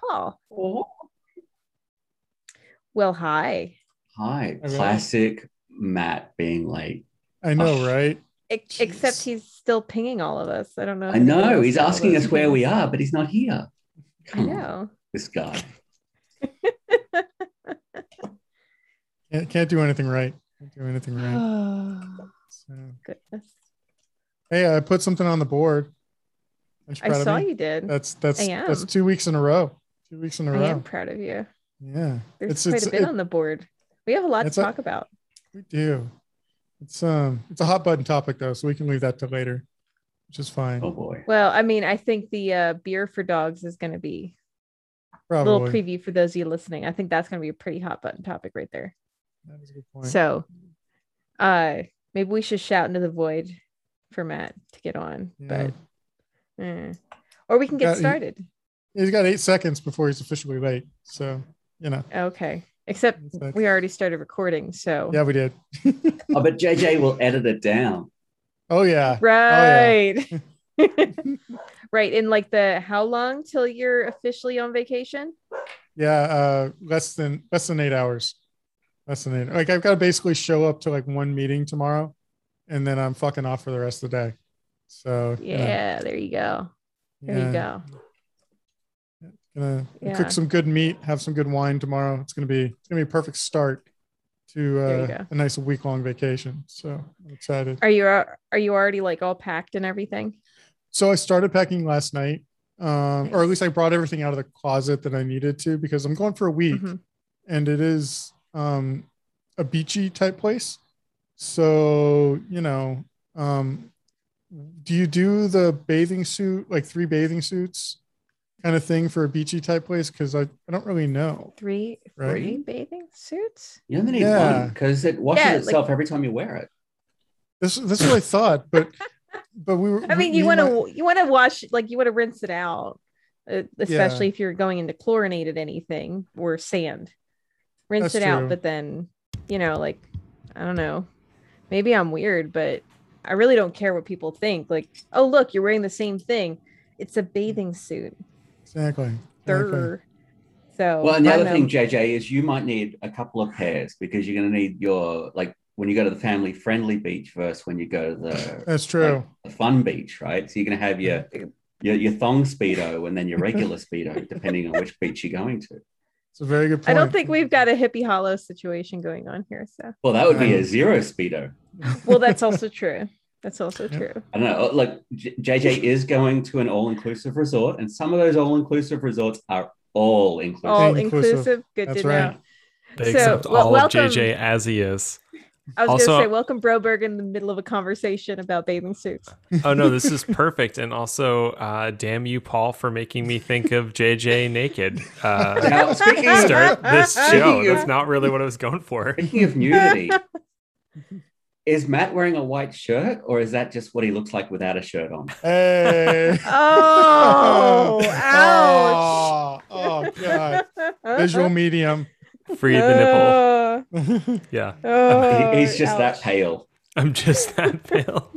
Paul. Oh. Well, hi. Hi. Classic Matt being late. I know, right? Except he's still pinging all of us. I don't know. I know. He's asking us where we are, but he's not here. Come I know. on, this guy. Can't do anything right. Can't do anything right. So. Goodness. Hey, I put something on the board. I saw you did. That's 2 weeks in a row. 2 weeks in a row. I am proud of you. Yeah. There's quite a bit on the board. We have a lot to talk about. We do. It's a hot button topic though, so we can leave that to later, which is fine. Oh boy. Well, I mean, I think the beer for dogs is going to be Probably. a little preview for those of you listening. I think that's going to be a pretty hot button topic right there. That is a good point. So, maybe we should shout into the void for Matt to get on, but or we can get started. He's got 8 seconds before he's officially late, so Okay. Except we already started recording, so yeah, we did. Oh, but JJ will edit it down. Oh yeah. Right. Oh, yeah. Right. In like how long till you're officially on vacation? Yeah, less than 8 hours. Less than 8. Like I've got to basically show up to like one meeting tomorrow, and then I'm fucking off for the rest of the day. So yeah, there you go. There you go. Gonna cook some good meat, have some good wine tomorrow. It's gonna be a perfect start to a nice week-long vacation. So I'm excited. Are you already like all packed and everything? So I started packing last night, or at least I brought everything out of the closet that I needed to, because I'm going for a week, and it is a beachy type place. So do you do the bathing suit, like 3 bathing suits kind of thing for a beachy type place? Because I don't really know. Three bathing suits? You only need one, because it washes itself every time you wear it. This is what I thought, but we were. I mean, you want to wash, like you want to rinse it out, especially if you're going into chlorinated anything or sand. Rinse it out, but then like I don't know. Maybe I'm weird, but I really don't care what people think. Like, oh look, you're wearing the same thing. It's a bathing suit. Exactly. So well, and the other thing, JJ, is you might need a couple of pairs, because you're going to need your, like, when you go to the family friendly beach versus when you go to the that's true the fun beach, right? So you're going to have your thong speedo and then your regular speedo, depending on which beach you're going to. It's a very good point. I don't think we've got a Hippie Hollow situation going on here. So well, that would be a zero speedo. Well, that's also true. That's also true. I don't know. Like JJ is going to an all-inclusive resort, and some of those all-inclusive resorts are all inclusive. All inclusive. Good That's to right. know. They accept all of JJ as he is. I was going to say, welcome Broberg in the middle of a conversation about bathing suits. Oh no, this is perfect. And also, damn you, Paul, for making me think of JJ naked. Now, start this show. That's not really what I was going for. Speaking of nudity. Is Matt wearing a white shirt, or is that just what he looks like without a shirt on? Hey. Oh, ouch. Oh, God. Visual medium. Free the nipple. Yeah. He's just that pale. I'm just that pale.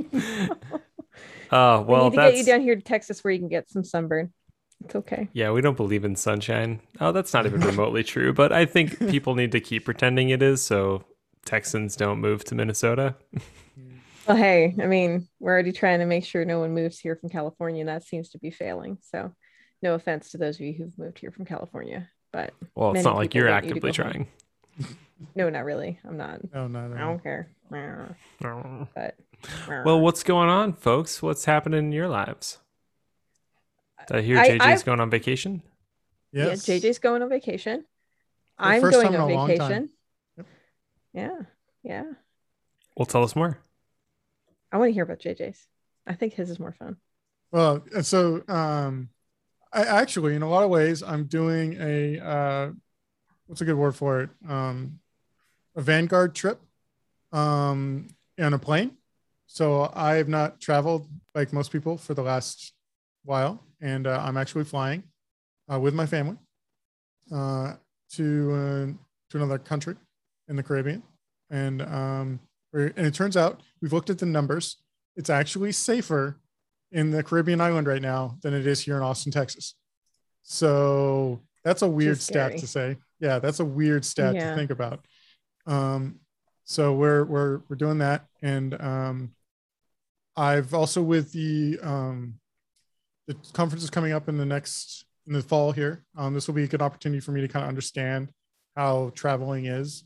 Well, we need to get you down here to Texas where you can get some sunburn. It's okay. Yeah, we don't believe in sunshine. Oh, that's not even remotely true, but I think people need to keep pretending it is, so Texans don't move to Minnesota. Well, hey, I mean, we're already trying to make sure no one moves here from California, and that seems to be failing. So no offense to those of you who've moved here from California, but well, it's not like you're actively trying. No, not really. I'm not. No. I don't care. But well, what's going on, folks? What's happening in your lives? Did I hear JJ's going on vacation? Yes. Yeah, JJ's going on vacation. I'm going on vacation. Yeah. Well, tell us more. I want to hear about JJ's. I think his is more fun. Well, so I actually, in a lot of ways, I'm doing what's a good word for it? A Vanguard trip on a plane. So I have not traveled like most people for the last while, and I'm actually flying with my family to another country in the Caribbean, and it turns out we've looked at the numbers. It's actually safer in the Caribbean island right now than it is here in Austin, Texas. So That's a weird stat to say. Yeah, that's a weird stat to think about. So we're doing that, and I've also with the conference is coming up in the fall here. This will be a good opportunity for me to kind of understand how traveling is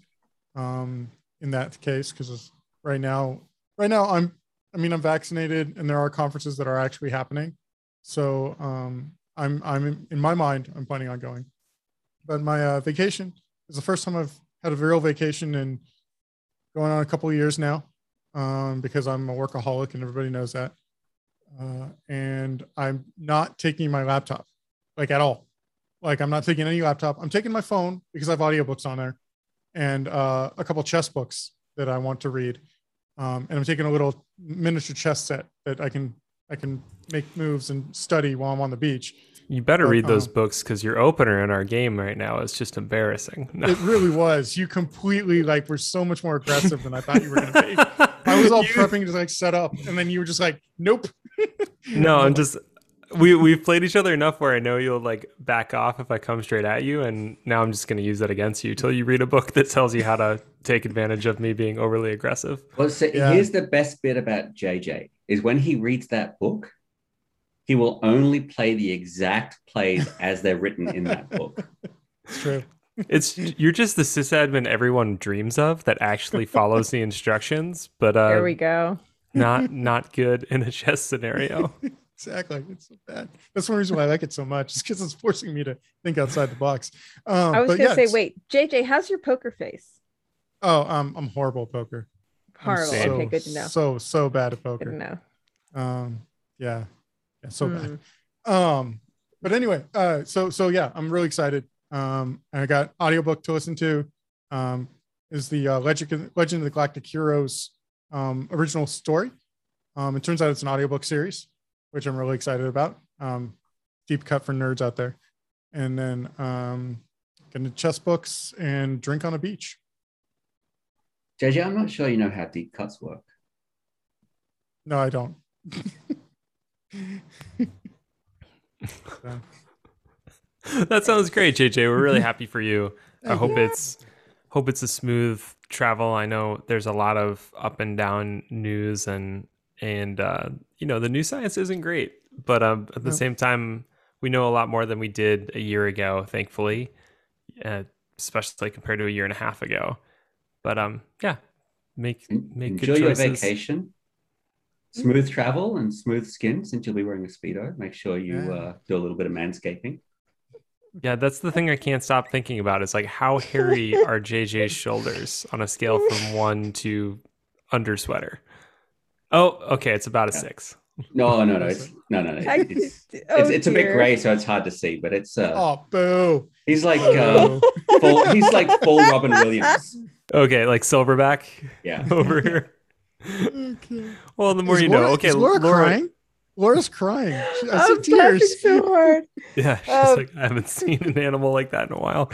in that case, because right now I'm vaccinated, and there are conferences that are actually happening. So I'm in my mind, I'm planning on going. But my vacation is the first time I've had a real vacation in going on a couple of years now, because I'm a workaholic and everybody knows that. And I'm not taking my laptop, like at all. Like I'm not taking any laptop. I'm taking my phone because I have audiobooks on there, and a couple chess books that I want to read. And I'm taking a little miniature chess set that I can make moves and study while I'm on the beach. You better read those books, because your opener in our game right now is just embarrassing. No. It really was. You completely were so much more aggressive than I thought you were going to be. I was all prepping to set up, and then you were just like, nope. No, I'm just, we've played each other enough where I know you'll back off if I come straight at you, and now I'm just going to use that against you till you read a book that tells you how to take advantage of me being overly aggressive. Well, so here's the best bit about JJ is when he reads that book, he will only play the exact plays as they're written in that book. It's true. You're just the sysadmin everyone dreams of that actually follows the instructions, but there we go. Not good in a chess scenario. Exactly. It's so bad. That's one reason why I like it so much. It's because it's forcing me to think outside the box. I was going to say, wait, JJ, how's your poker face? Oh, I'm horrible at poker. Horrible. Okay, good to know. So bad at poker. Good to know. Yeah, so bad. But anyway, so yeah, I'm really excited. I got audiobook to listen to. Is the Legend of the Galactic Heroes original story. It turns out it's an audiobook series, which I'm really excited about. Deep cut for nerds out there. And then getting chess books and drink on a beach. JJ, I'm not sure you know how deep cuts work. No, I don't. That sounds great, JJ. We're really happy for you. I hope it's a smooth travel. I know there's a lot of up and down news, and the news science isn't great, but at the same time, we know a lot more than we did a year ago, thankfully, especially compared to a year and a half ago. But make enjoy good your choices. Vacation. Smooth travel and smooth skin, since you'll be wearing a Speedo. Make sure you do a little bit of manscaping. Yeah, that's the thing I can't stop thinking about. It's how hairy are JJ's shoulders on a scale from 1 to under sweater? Oh, okay, it's about a 6. No. It's a bit gray, so it's hard to see. But it's boo. He's like full Robin Williams. Okay, like Silverback. Yeah, over here. Okay. Well, the more you know. Okay, is Laura crying? Laura's crying. I see tears. So hard. Yeah, she's I haven't seen an animal like that in a while.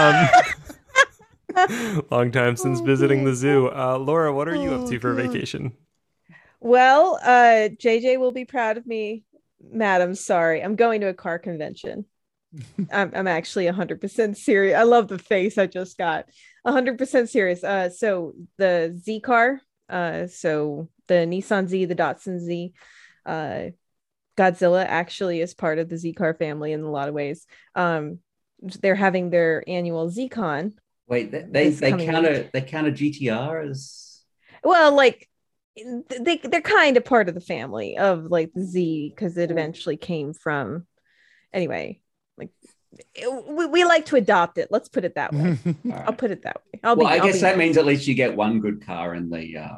Long time since visiting the zoo. Laura, what are you up to for vacation? Well, JJ will be proud of me, madam. Sorry, I'm going to a car convention. I'm actually 100% serious. I love the face I just got. 100% serious. So the Z car, so the Nissan Z, the Datsun Z, Godzilla actually is part of the Z car family in a lot of ways. They're having their annual ZCon. Wait, they count a GTR as well, they're kind of part of the family of the Z, because it eventually came from. Anyway, we like to adopt it. Let's put it that way. Right. I'll put it that way. I guess that means at least you get one good car in the.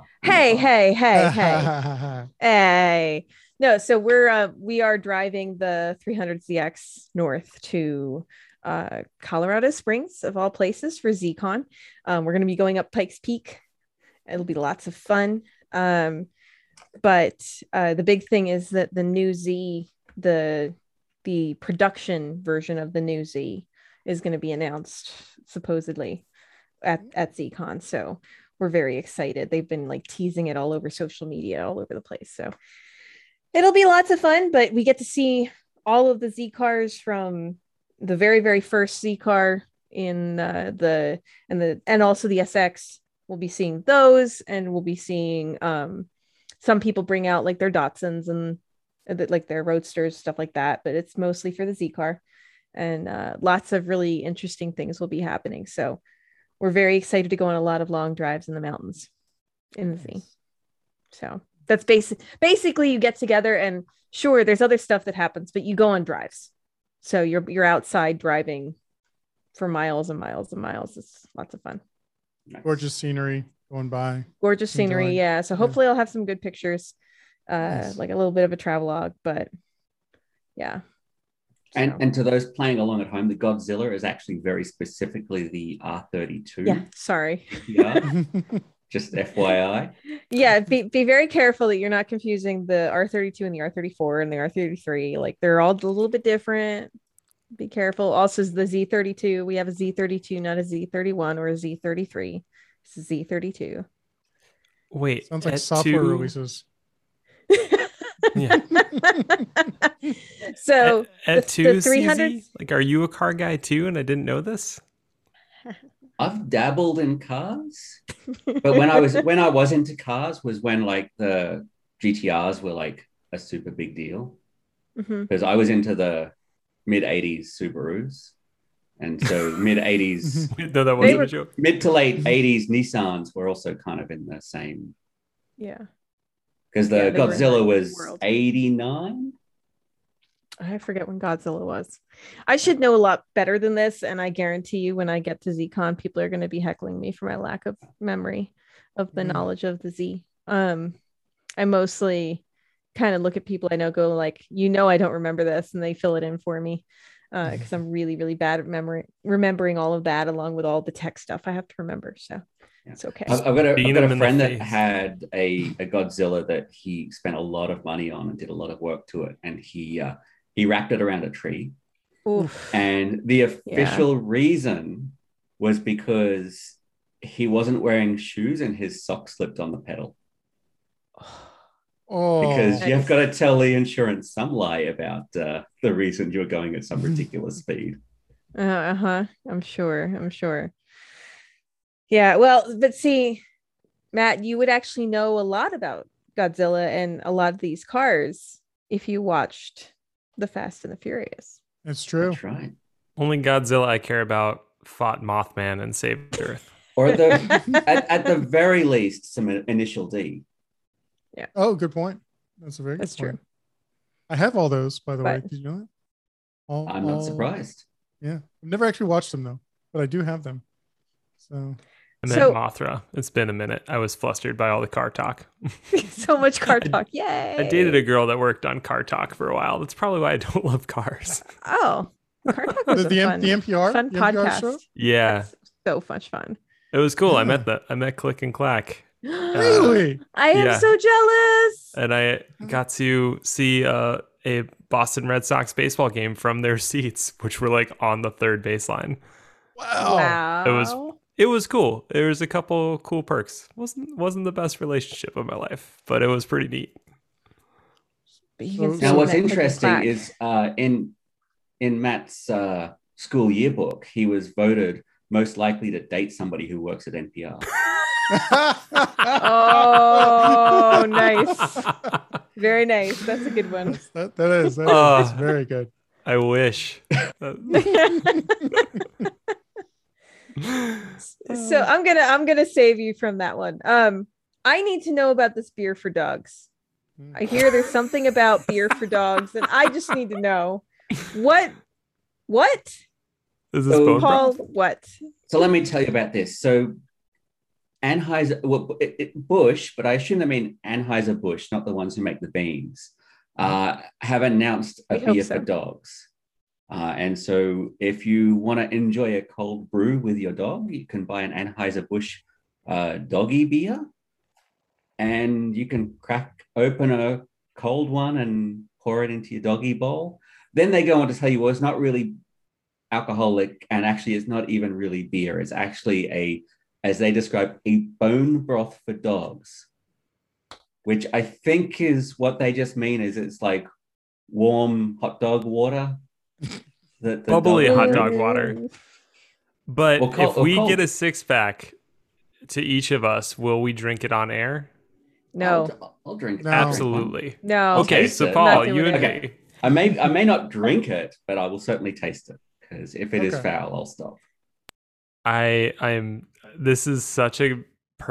Hey. No, so we are driving the 300ZX north to Colorado Springs, of all places, for ZCon. We're going to be going up Pikes Peak. It'll be lots of fun. But the big thing is that the new Z, the production version of the new Z, is going to be announced supposedly at ZCon. So we're very excited. They've been teasing it all over social media, all over the place. So it'll be lots of fun, but we get to see all of the Z cars from the very, very first Z car in and also the SX. We'll be seeing those, and we'll be seeing some people bring out like their Datsuns and like their Roadsters, stuff like that. But it's mostly for the Z car, and lots of really interesting things will be happening. So we're very excited to go on a lot of long drives in the mountains in the Z. So that's basically you get together, and sure, there's other stuff that happens, but you go on drives. So you're outside driving for miles and miles and miles. It's lots of fun. Nice. Gorgeous scenery going by. Gorgeous scenery, enjoying. Yeah. So hopefully I'll have some good pictures, nice. Like a little bit of a travelogue, but yeah. So. And to those playing along at home, the Godzilla is actually very specifically the R32. Yeah, sorry. Yeah. Just FYI. Yeah, be very careful that you're not confusing the R32 and the R34 and the R33. Like they're all a little bit different. Be careful. Also, the Z32. We have a Z32, not a Z31 or a Z33. It's a Z32. Wait, sounds like software releases. Yeah. So at the 300. Like, are you a car guy too? And I didn't know this. I've dabbled in cars, but when I was into cars was when like the GTRs were like a super big deal, because I was into the mid 80s Subarus, and so mid 80s no, that wasn't a joke. Mid to late 80s Nissans were also kind of in the same. Yeah, because the Godzilla was 89. I forget when Godzilla was. I should know a lot better than this, and I guarantee you when I get to ZCon, people are going to be heckling me for my lack of memory of the knowledge of the Z. I mostly kind of look at people I know, go like, I don't remember this, and they fill it in for me because I'm really, really bad at remembering all of that along with all the tech stuff I have to remember. So it's okay. I've got a friend that had a Godzilla that he spent a lot of money on and did a lot of work to it, and he wrapped it around a tree. Oof. And the official reason was because he wasn't wearing shoes and his sock slipped on the pedal. Because you've got to tell the insurance some lie about the reason you're going at some ridiculous speed. I'm sure. Yeah, well, but see, Matt, you would actually know a lot about Godzilla and a lot of these cars if you watched The Fast and the Furious. It's true. That's right. Only Godzilla I care about fought Mothman and saved Earth. Or at the very least, some initial D. Yeah. Oh, good point. That's a very good point. True. I have all those, by the way. Did you know that? I'm not surprised. Yeah. I've never actually watched them, though, but I do have them. So I met Mothra. It's been a minute. I was flustered by all the car talk. So much car talk. Yay. I dated a girl that worked on car talk for a while. That's probably why I don't love cars. Oh, car talk was the NPR? Fun podcast. Show? Yeah. That's so much fun. It was cool. Yeah. I met Click and Clack. Really? I am so jealous. And I got to see a Boston Red Sox baseball game from their seats, which were like on the third baseline. Wow. It was cool. There was a couple cool perks. Wasn't the best relationship of my life, but it was pretty neat. Now, what's interesting is in Matt's school yearbook, he was voted most likely to date somebody who works at NPR. Oh, nice. Very nice. That's a good one. That is very good. I wish. So I'm gonna save you from that one. I need to know about this beer for dogs. I hear there's something about beer for dogs, and I just need to know what is this Paul? What? So let me tell you about this. So Anheuser, Busch, but I assume they mean Anheuser-Busch, not the ones who make the beans, have announced a beer for dogs. And so if you want to enjoy a cold brew with your dog, you can buy an Anheuser-Busch doggy beer, and you can crack open a cold one and pour it into your doggy bowl. Then they go on to tell you, well, it's not really alcoholic, and actually it's not even really beer. It's actually as they describe, a bone broth for dogs, which I think is what they just mean is it's like warm hot dog water. The bubbly dog hot drink. dog water. But if we get a 6-pack to each of us, will we drink it on air? No. I'll drink it. No. Absolutely. No. Okay, so Paul, you and me. I may not drink it, but I will certainly taste it, because if it is foul, I'll stop. This is such a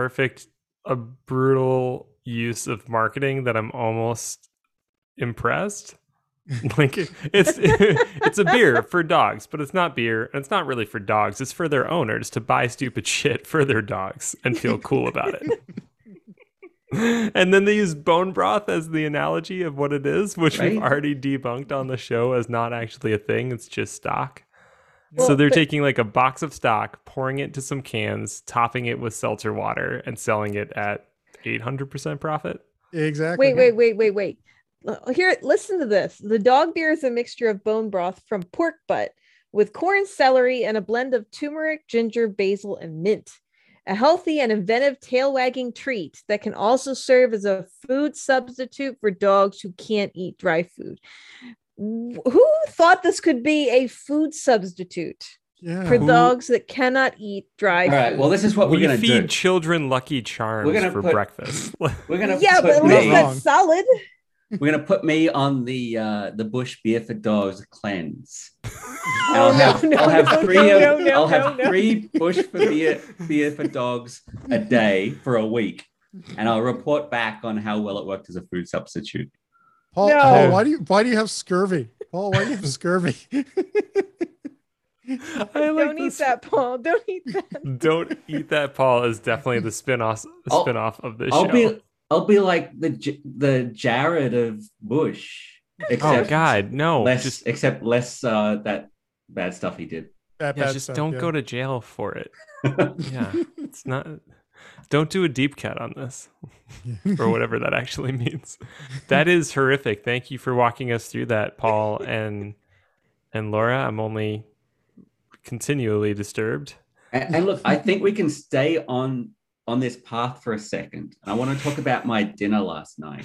brutal use of marketing that I'm almost impressed. Like it's a beer for dogs, but it's not beer, and it's not really for dogs. It's for their owners to buy stupid shit for their dogs and feel cool about it. And then they use bone broth as the analogy of what it is, which we've already debunked on the show as not actually a thing. It's just stock. Well, so they're taking like a box of stock, pouring it into some cans, topping it with seltzer water, and selling it at 800% profit. Exactly. Wait. Here, listen to this. The dog beer is a mixture of bone broth from pork butt with corn, celery, and a blend of turmeric, ginger, basil, and mint. A healthy and inventive tail-wagging treat that can also serve as a food substitute for dogs who can't eat dry food. Who thought this could be a food substitute for dogs that cannot eat dry food? All right, well, this is what we're going to do. We feed children Lucky Charms for breakfast. We're going to but at least that's solid. We're going to put me on the Busch Beer for Dogs cleanse. I'll have three Busch beer for Dogs a day for a week, and I'll report back on how well it worked as a food substitute. Paul, why do you have scurvy? Paul, why do you have scurvy? Don't eat that, Paul. Don't eat that. Don't eat that, Paul is definitely the spin-off of this show. I'll be like the Jared of Bush. Except no! Except less that bad stuff he did. Don't go to jail for it. Yeah, it's not. Don't do a deep cut on this, or whatever that actually means. That is horrific. Thank you for walking us through that, Paul and Laura. I'm only continually disturbed. And look, I think we can stay on this path for a second. I want to talk about my dinner last night.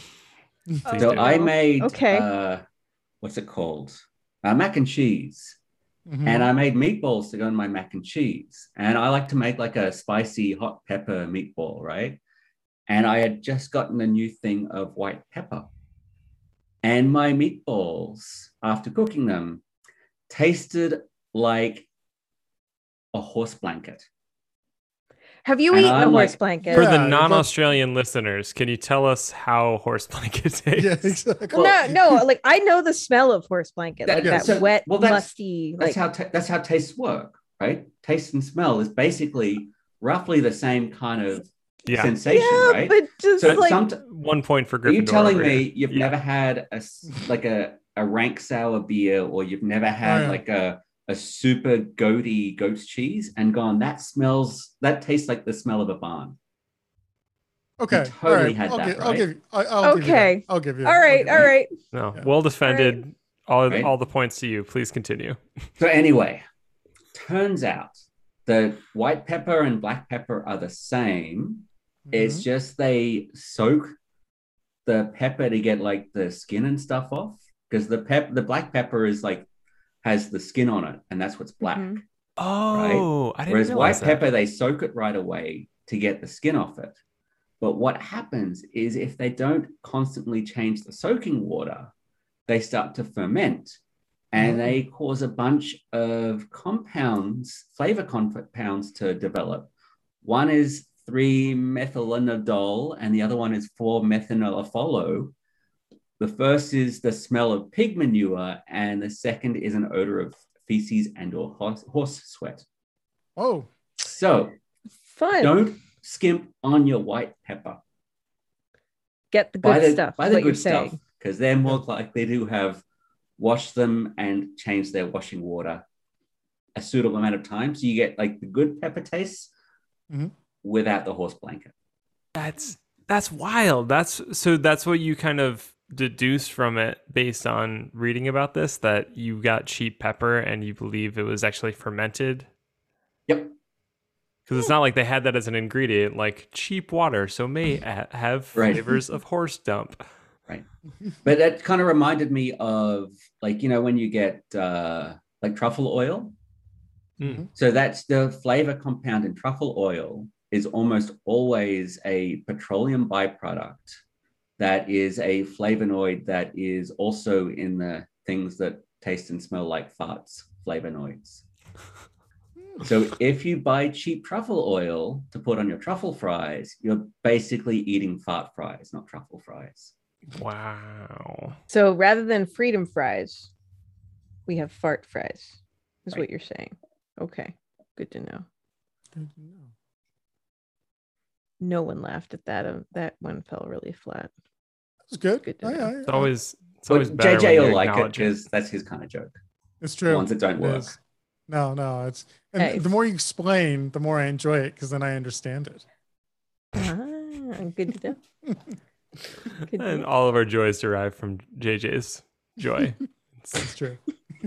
I made what's it called? Mac and cheese. Mm-hmm. And I made meatballs to go in my mac and cheese. And I like to make like a spicy hot pepper meatball, right? And I had just gotten a new thing of white pepper. And my meatballs, after cooking them, tasted like a horse blanket. Have you eaten a horse blanket? For the non-Australian listeners, can you tell us how horse blanket tastes? Yeah, exactly. Well, no, like I know the smell of horse blanket, wet, musty. That's how tastes work, right? Taste and smell is basically roughly the same kind of sensation, right? But just 1 point for Gryffindor. Are you telling me you've never had a rank sour beer, or you've never had like a super goaty goat's cheese and gone, that tastes like the smell of a barn? Okay. Totally had that, right? I'll give you that. All right. No, well defended. Right. All the points to you. Please continue. So anyway, turns out the white pepper and black pepper are the same. Mm-hmm. It's just they soak the pepper to get like the skin and stuff off, because the black pepper is like has the skin on it, and that's what's black. Mm-hmm. Oh, right? I didn't Whereas white that. pepper, they soak it right away to get the skin off it. But what happens is if they don't constantly change the soaking water, they start to ferment, and they cause a bunch of flavor compounds to develop. One is 3-methylenediol, and the other one is 4-methanolifolo. The first is the smell of pig manure, and the second is an odor of feces and or horse sweat. Oh, so fun! Don't skimp on your white pepper. Get the good stuff. Buy the good stuff, because they're more likely to have washed them and changed their washing water a suitable amount of time, so you get like the good pepper taste without the horse blanket. That's wild. That's what you kind of deduced from it based on reading about this, that you got cheap pepper and you believe it was actually fermented. Yep. Because it's not like they had that as an ingredient, like cheap water, so may have flavors of horse dump. Right. But that kind of reminded me of, like, when you get like truffle oil. Mm. So that's the flavor compound in truffle oil is almost always a petroleum byproduct that is a flavonoid that is also in the things that taste and smell like farts, flavonoids. So if you buy cheap truffle oil to put on your truffle fries, you're basically eating fart fries, not truffle fries. Wow. So rather than freedom fries, we have fart fries, is Right. what you're saying. Okay, good to know. Good to know. No one laughed at that. That one fell really flat. It's good. Good to know. It's always Well, better JJ when will you like it acknowledge it. because that's his kind of joke. It's true. The ones that don't It work. is. No, it's and Hey. the more you explain, the more I enjoy it because then I understand it. Good to know. Good to And know. all of our joys derive from JJ's joy. It's true.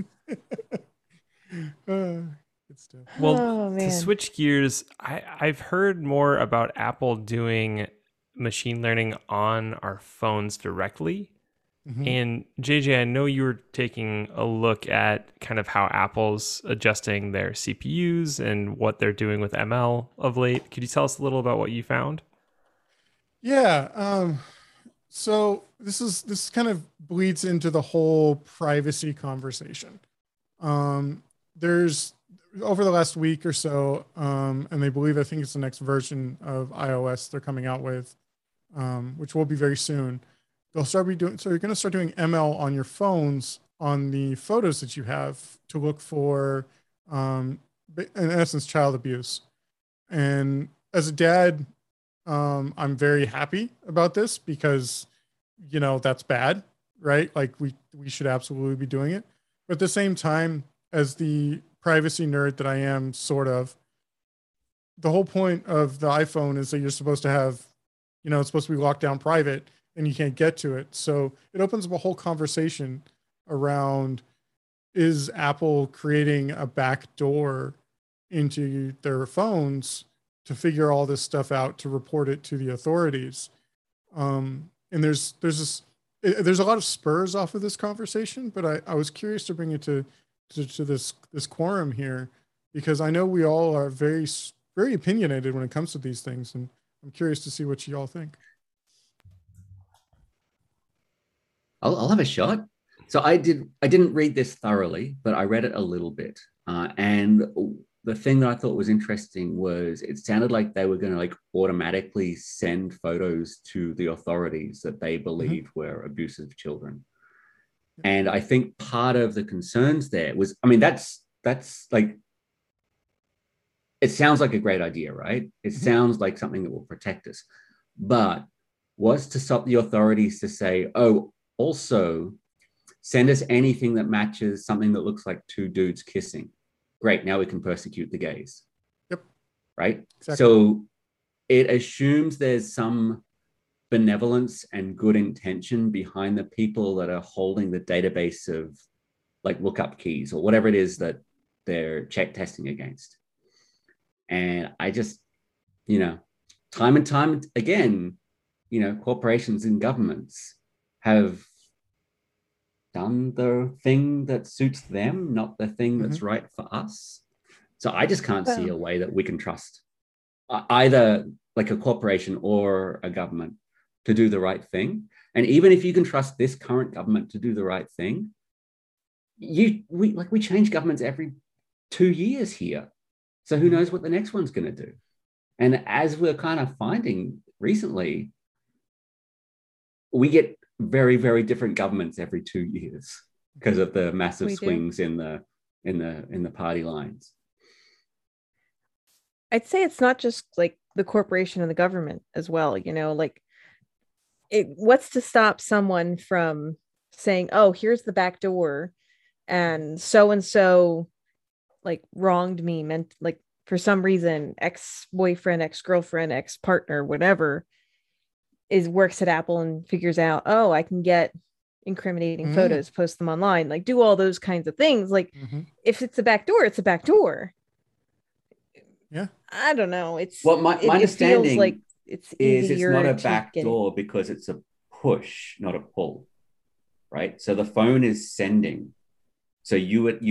Good stuff. Well, Oh, to man. switch gears, I've heard more about Apple doing machine learning on our phones directly. Mhm. And JJ, I know you were taking a look at kind of how Apple's adjusting their CPUs and what they're doing with ML of late. Could you tell us a little about what you found? Yeah. So this kind of bleeds into the whole privacy conversation. There's over the last week or so, and they believe I think it's the next version of iOS they're coming out with, which will be very soon. They'll start doing so. You're going to start doing ML on your phones on the photos that you have to look for, in essence, child abuse. And as a dad, I'm very happy about this because, that's bad, right? Like we should absolutely be doing it. But at the same time, as the privacy nerd that I am, sort of, the whole point of the iPhone is that you're supposed to have, it's supposed to be locked down private and you can't get to it. So it opens up a whole conversation around, is Apple creating a back door into their phones to figure all this stuff out, to report it to the authorities? And there's a lot of spurs off of this conversation, but I was curious to bring it to this quorum here, because I know we all are very, very opinionated when it comes to these things. And I'm curious to see what you all think. I'll have a shot. So I didn't read this thoroughly, but I read it a little bit. And the thing that I thought was interesting was it sounded like they were going to like automatically send photos to the authorities that they believed were abusive children. And I think part of the concerns there was, I mean, that's like, it sounds like a great idea, right? It sounds like something that will protect us, but was to stop the authorities to say, oh, also send us anything that matches something that looks like two dudes kissing. Great, now we can persecute the gays. Yep. Right? Exactly. So it assumes there's some benevolence and good intention behind the people that are holding the database of like lookup keys or whatever it is that they're check testing against. And I just, time and time again, corporations and governments have done the thing that suits them, not the thing that's right for us. So I just can't see a way that we can trust either like a corporation or a government to do the right thing. And even if you can trust this current government to do the right thing, we change governments every 2 years here. So who knows what the next one's going to do? And as we're kind of finding recently, we get very, very different governments every 2 years because of the massive swings in the party lines. I'd say it's not just like the corporation and the government as well, like what's to stop someone from saying, oh, here's the back door and so like wronged me, meant like for some reason, ex-boyfriend, ex-girlfriend, ex-partner, whatever works at Apple and figures out, oh, I can get incriminating photos, post them online, like do all those kinds of things. Like if it's a back door, it's a back door. Yeah. I don't know. My understanding feels like it's easier. It's not a back door because it's a push, not a pull, right? So the phone is sending. So you would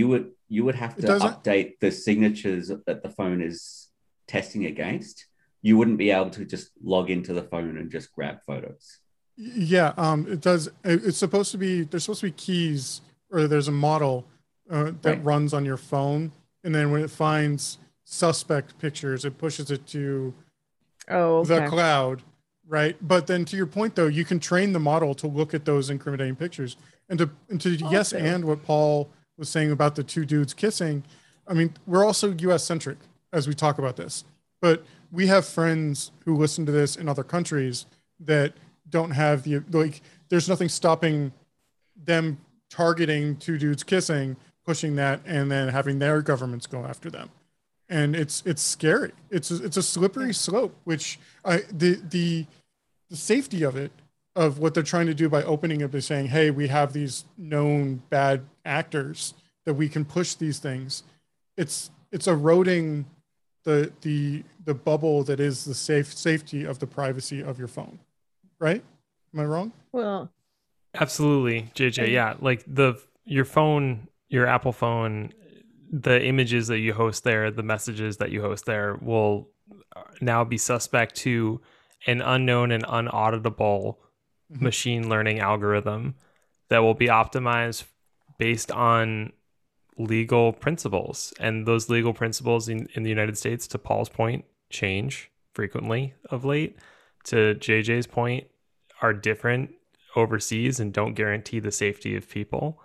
you would have to update the signatures that the phone is testing against. You wouldn't be able to just log into the phone and just grab photos. Yeah, it does. It's supposed to be, there's supposed to be keys, or there's a model that runs on your phone. And then when it finds suspect pictures, it pushes it to the cloud, right? But then to your point, though, you can train the model to look at those incriminating pictures. And and what Paul was saying about the two dudes kissing, I mean, we're also US centric as we talk about this, but we have friends who listen to this in other countries that don't have there's nothing stopping them targeting two dudes kissing, pushing that, and then having their governments go after them. And it's scary. It's a slippery slope, which the safety of it, of what they're trying to do by opening up by saying, hey, we have these known bad actors that we can push these things. It's eroding the bubble that is the safety of the privacy of your phone. Right? Am I wrong? Well, absolutely, JJ. Yeah, like your phone, your Apple phone, the images that you host there, the messages that you host there will now be suspect to an unknown and unauditable machine learning algorithm that will be optimized based on legal principles. And those legal principles in the United States, to Paul's point, change frequently of late. To JJ's point, are different overseas and don't guarantee the safety of people.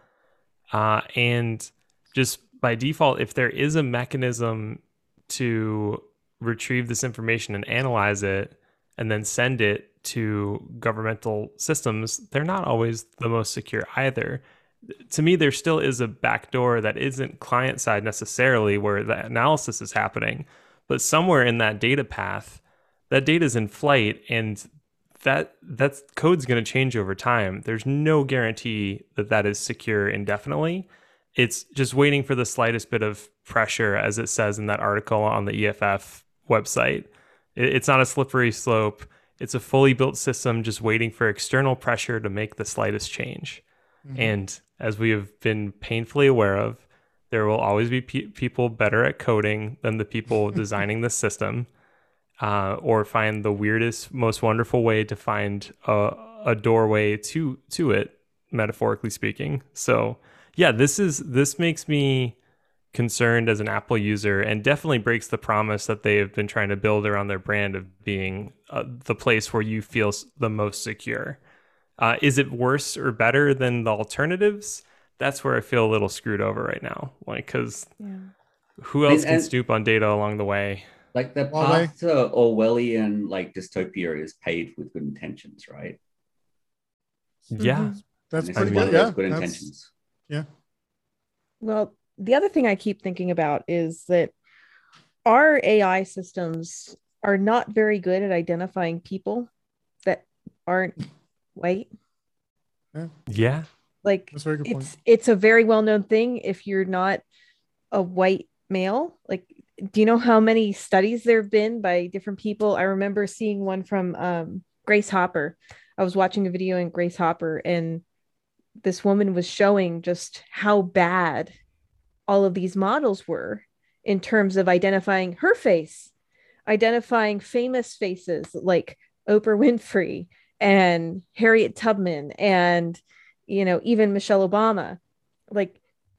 And just by default, if there is a mechanism to retrieve this information and analyze it and then send it to governmental systems, they're not always the most secure either. To me, there still is a backdoor that isn't client side necessarily where the analysis is happening, but somewhere in that data path, that data is in flight, and that code's going to change over time. There's no guarantee that is secure indefinitely. It's just waiting for the slightest bit of pressure, as it says in that article on the EFF website. It's not a slippery slope. It's a fully built system just waiting for external pressure to make the slightest change. Mm-hmm. And as we have been painfully aware of, there will always be people better at coding than the people designing the system, or find the weirdest, most wonderful way to find a doorway to it, metaphorically speaking. So yeah, this makes me concerned as an Apple user, and definitely breaks the promise that they have been trying to build around their brand of being the place where you feel the most secure. Is it worse or better than the alternatives? That's where I feel a little screwed over right now. Like, because who else can snoop on data along the way? Like the path to Orwellian dystopia is paved with good intentions, right? Yeah, that's pretty good. Yeah, good intentions. Yeah. Well, the other thing I keep thinking about is that our AI systems are not very good at identifying people that aren't white. Yeah. Like, that's a very good point. It's a very well-known thing. If you're not a white male, like, do you know how many studies there have been by different people? I remember seeing one from Grace Hopper. I was watching a video in Grace Hopper, and this woman was showing just how bad all of these models were in terms of identifying her face, identifying famous faces like Oprah Winfrey and Harriet Tubman and, even Michelle Obama. Like,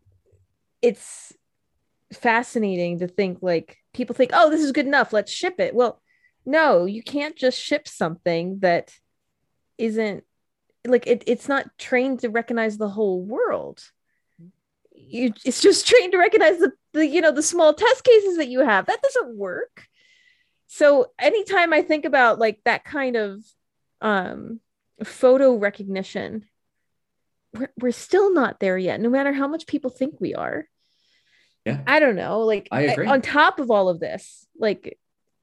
it's fascinating to think, like, people think, oh, this is good enough, let's ship it. Well, no, you can't just ship something that isn't like it's not trained to recognize the whole world. It's just trained to recognize the small test cases that you have. That doesn't work. So anytime I think about like that kind of photo recognition, we're still not there yet, no matter how much people think we are. Yeah, I don't know. Like, I agree. On top of all of this, like,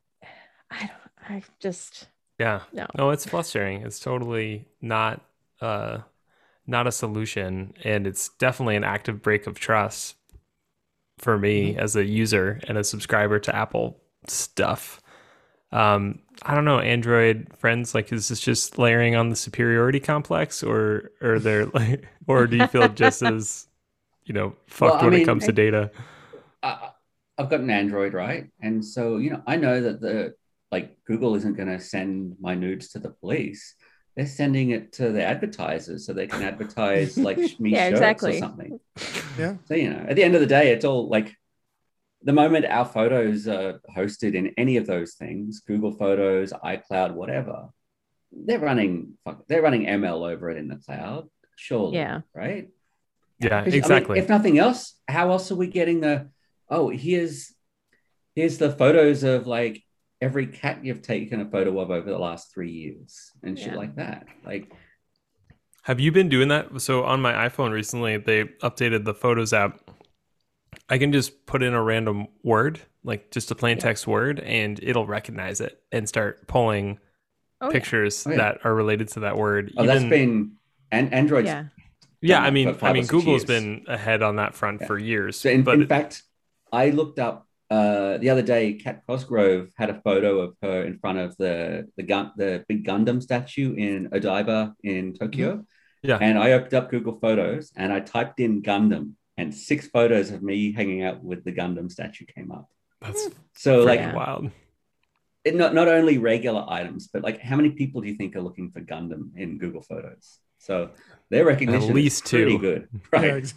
I just no, it's frustrating. It's totally not a solution, and it's definitely an active break of trust for me as a user and a subscriber to Apple stuff. I don't know, Android friends, like, is this just layering on the superiority complex, or they're like, or do you feel just as fucked when it comes to data. I've got an Android, right? And so, I know that Google isn't going to send my nudes to the police. They're sending it to the advertisers so they can advertise like me shirts exactly. or something. Yeah. So, at the end of the day, it's all like the moment our photos are hosted in any of those things, Google Photos, iCloud, whatever, they're running ML over it in the cloud, surely. Yeah. Right? Yeah, exactly. If nothing else, how else are we getting here's the photos of like every cat you've taken a photo of over the last 3 years and shit like that. Like, have you been doing that? So on my iPhone recently, they updated the Photos app. I can just put in a random word, like just a plain text word, and it'll recognize it and start pulling pictures that are related to that word. That's been Android's. Yeah, I mean, Google's been ahead on that front for years. So in fact, I looked up the other day. Kat Cosgrove had a photo of her in front of the big Gundam statue in Odaiba in Tokyo. Mm-hmm. Yeah, and I opened up Google Photos and I typed in Gundam, and 6 photos of me hanging out with the Gundam statue came up. That's so wild. Not only regular items, but like how many people do you think are looking for Gundam in Google Photos? So their recognition is pretty good, right?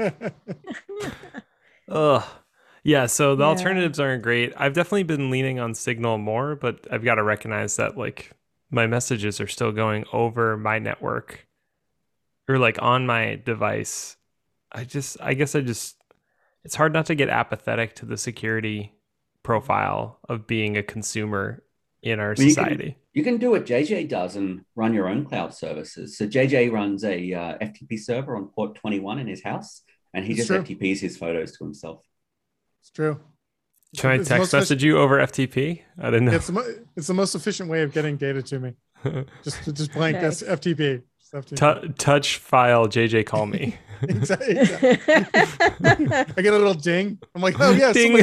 Yeah, so the alternatives aren't great. I've definitely been leaning on Signal more, but I've got to recognize that like my messages are still going over my network or like on my device. I guess it's hard not to get apathetic to the security profile of being a consumer in our society. You can do what JJ does and run your own cloud services. So JJ runs a FTP server on port 21 in his house, and he FTPs his photos to himself. It's true. Can I text message you over FTP? I didn't know. It's the most efficient way of getting data to me. just blank FTP. Touch file JJ call me. Exactly. I get a little ding. I'm like, oh yeah, ding.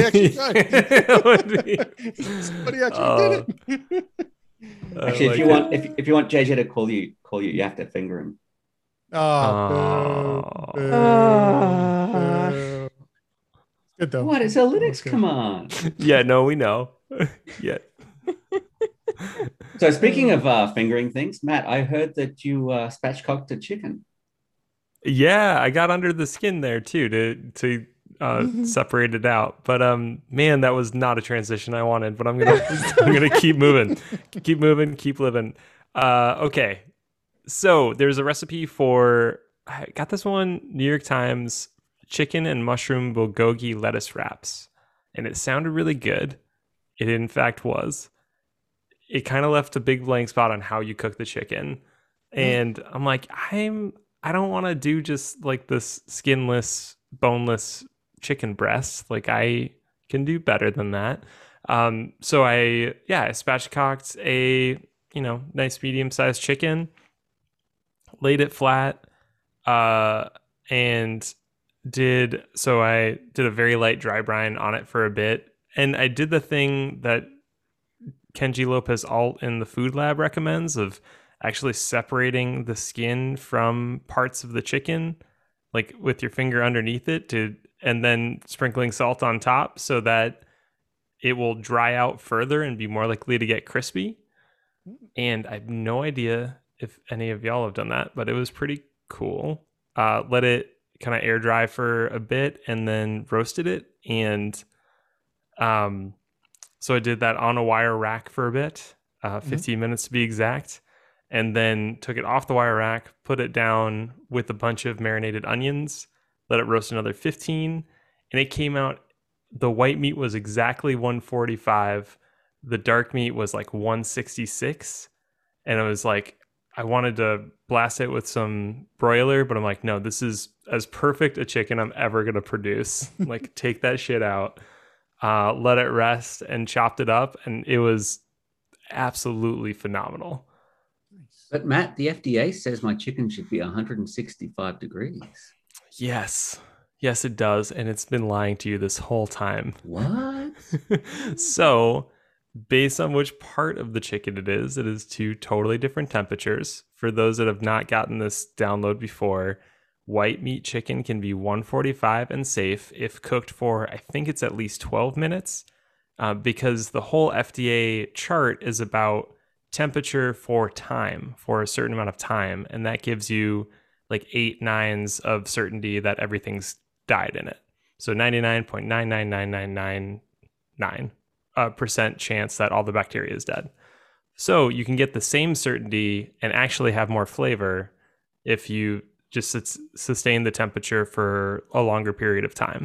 Somebody actually did it. Actually, if you want JJ to call you, you have to finger him. Good though. What is a Linux command? Yeah, no, we know. Yeah. So speaking of fingering things, Matt, I heard that you spatchcocked a chicken. Yeah, I got under the skin there too to separate it out. But man, that was not a transition I wanted. But I'm gonna keep moving, keep living. Okay, so there's a recipe for. I got this one, New York Times, chicken and mushroom bulgogi lettuce wraps, and it sounded really good. It in fact was. It kind of left a big blank spot on how you cook the chicken. And I'm like, I don't want to do just like this skinless, boneless chicken breast. Like I can do better than that. So I spatchcocked a, nice medium-sized chicken, laid it flat, and I did a very light dry brine on it for a bit. And I did the thing that Kenji Lopez Alt in the Food Lab recommends of actually separating the skin from parts of the chicken, like with your finger underneath it, and then sprinkling salt on top so that it will dry out further and be more likely to get crispy. And I have no idea if any of y'all have done that, but it was pretty cool. Let it kind of air dry for a bit and then roasted it. And so I did that on a wire rack for a bit, 15 minutes to be exact, and then took it off the wire rack, put it down with a bunch of marinated onions, let it roast another 15, and it came out, the white meat was exactly 145, the dark meat was like 166, and it was like, I wanted to blast it with some broiler, but I'm like, no, this is as perfect a chicken I'm ever going to produce. Like, take that shit out. Let it rest and chopped it up, and it was absolutely phenomenal. But Matt, the FDA says my chicken should be 165 degrees. Yes, it does, and it's been lying to you this whole time. What? So, based on which part of the chicken it is 2 totally different temperatures. For those that have not gotten this download before, white meat chicken can be 145 and safe if cooked for, I think it's at least 12 minutes, because the whole FDA chart is about temperature for time, for a certain amount of time. And that gives you like 8 nines of certainty that everything's died in it. So 99.99999% chance that all the bacteria is dead. So you can get the same certainty and actually have more flavor if you just sustain the temperature for a longer period of time.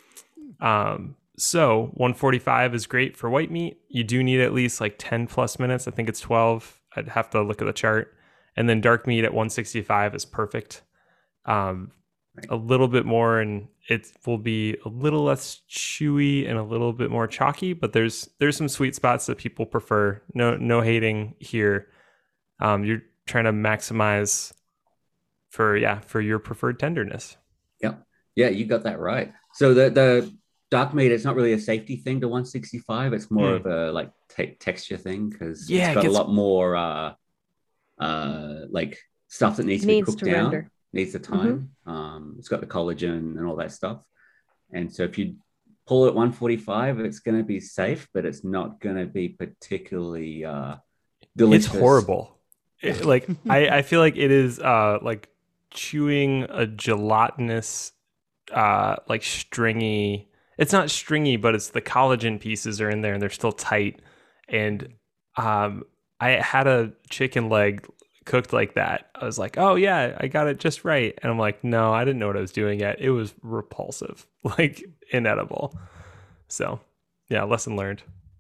So 145 is great for white meat. You do need at least like 10 plus minutes. I think it's 12. I'd have to look at the chart. And then dark meat at 165 is perfect. A little bit more, and it will be a little less chewy and a little bit more chalky, but there's some sweet spots that people prefer. No hating here. You're trying to maximize for your preferred tenderness. Yeah, you got that right. So the dark meat, it's not really a safety thing to 165. It's more of a like texture thing, because it's got a lot more like stuff that needs to be cooked down. Render. Needs the time. It's got the collagen and all that stuff. And so if you pull it 145, it's going to be safe, but it's not going to be particularly delicious. It's horrible. I feel like it is like chewing a gelatinous, like stringy. It's not stringy, but it's the collagen pieces are in there and they're still tight. And I had a chicken leg cooked like that. I was like, oh yeah, I got it just right. And I'm like, no, I didn't know what I was doing yet. It was repulsive, like inedible. So yeah, lesson learned.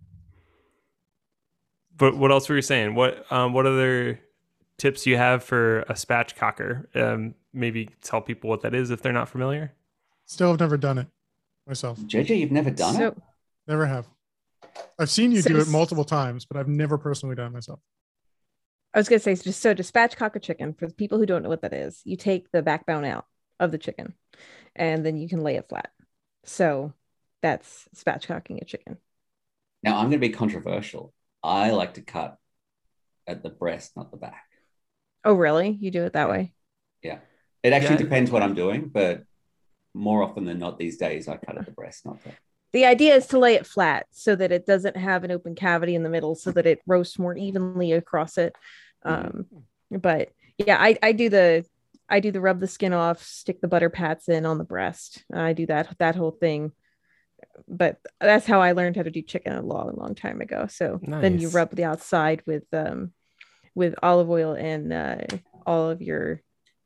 But what else were you saying? What other tips you have for a spatchcocker? Maybe tell people what that is if they're not familiar. Still have never done it myself. JJ, you've never done it? Never have. I've seen you do it multiple times, but I've never personally done it myself. I was going to say, to spatchcock a chicken, for the people who don't know what that is, you take the backbone out of the chicken and then you can lay it flat. So that's spatchcocking a chicken. Now, I'm going to be controversial. I like to cut at the breast, not the back. Oh, really? You do it that way? Yeah. It actually depends what I'm doing, but more often than not these days, I cut at the breast, not the... The idea is to lay it flat so that it doesn't have an open cavity in the middle, so that it roasts more evenly across it. But yeah, I do the rub the skin off, stick the butter pats in on the breast. I do that whole thing. But that's how I learned how to do chicken a long time ago. So Then you rub the outside with olive oil and all of your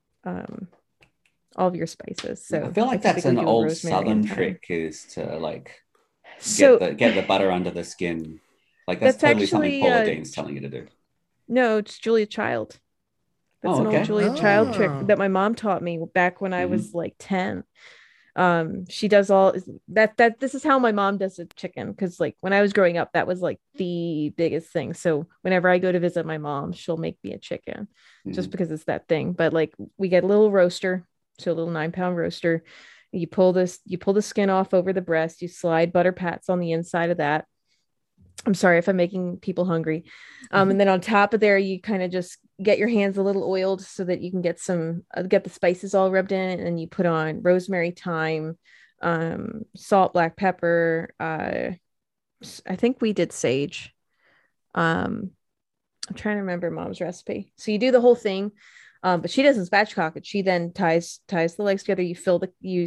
spices. So I feel like that's an old Southern trick, is to like get the butter under the skin. Like that's totally something Paula Deen's telling you to do. No, it's Julia Child. That's an old Julia Child trick that my mom taught me back when I was like 10. She does all that. This is how my mom does a chicken, because like when I was growing up, that was like the biggest thing. So whenever I go to visit my mom, she'll make me a chicken just because it's that thing. But like we get a little roaster, so a little 9-pound roaster. You pull the skin off over the breast. You slide butter pats on the inside of that. I'm sorry if I'm making people hungry. And then on top of there, you kind of just get your hands a little oiled so that you can get the spices all rubbed in, and you put on rosemary, thyme, salt, black pepper. I think we did sage. I'm trying to remember mom's recipe. So you do the whole thing, but she doesn't spatchcock it. She then ties the legs together. You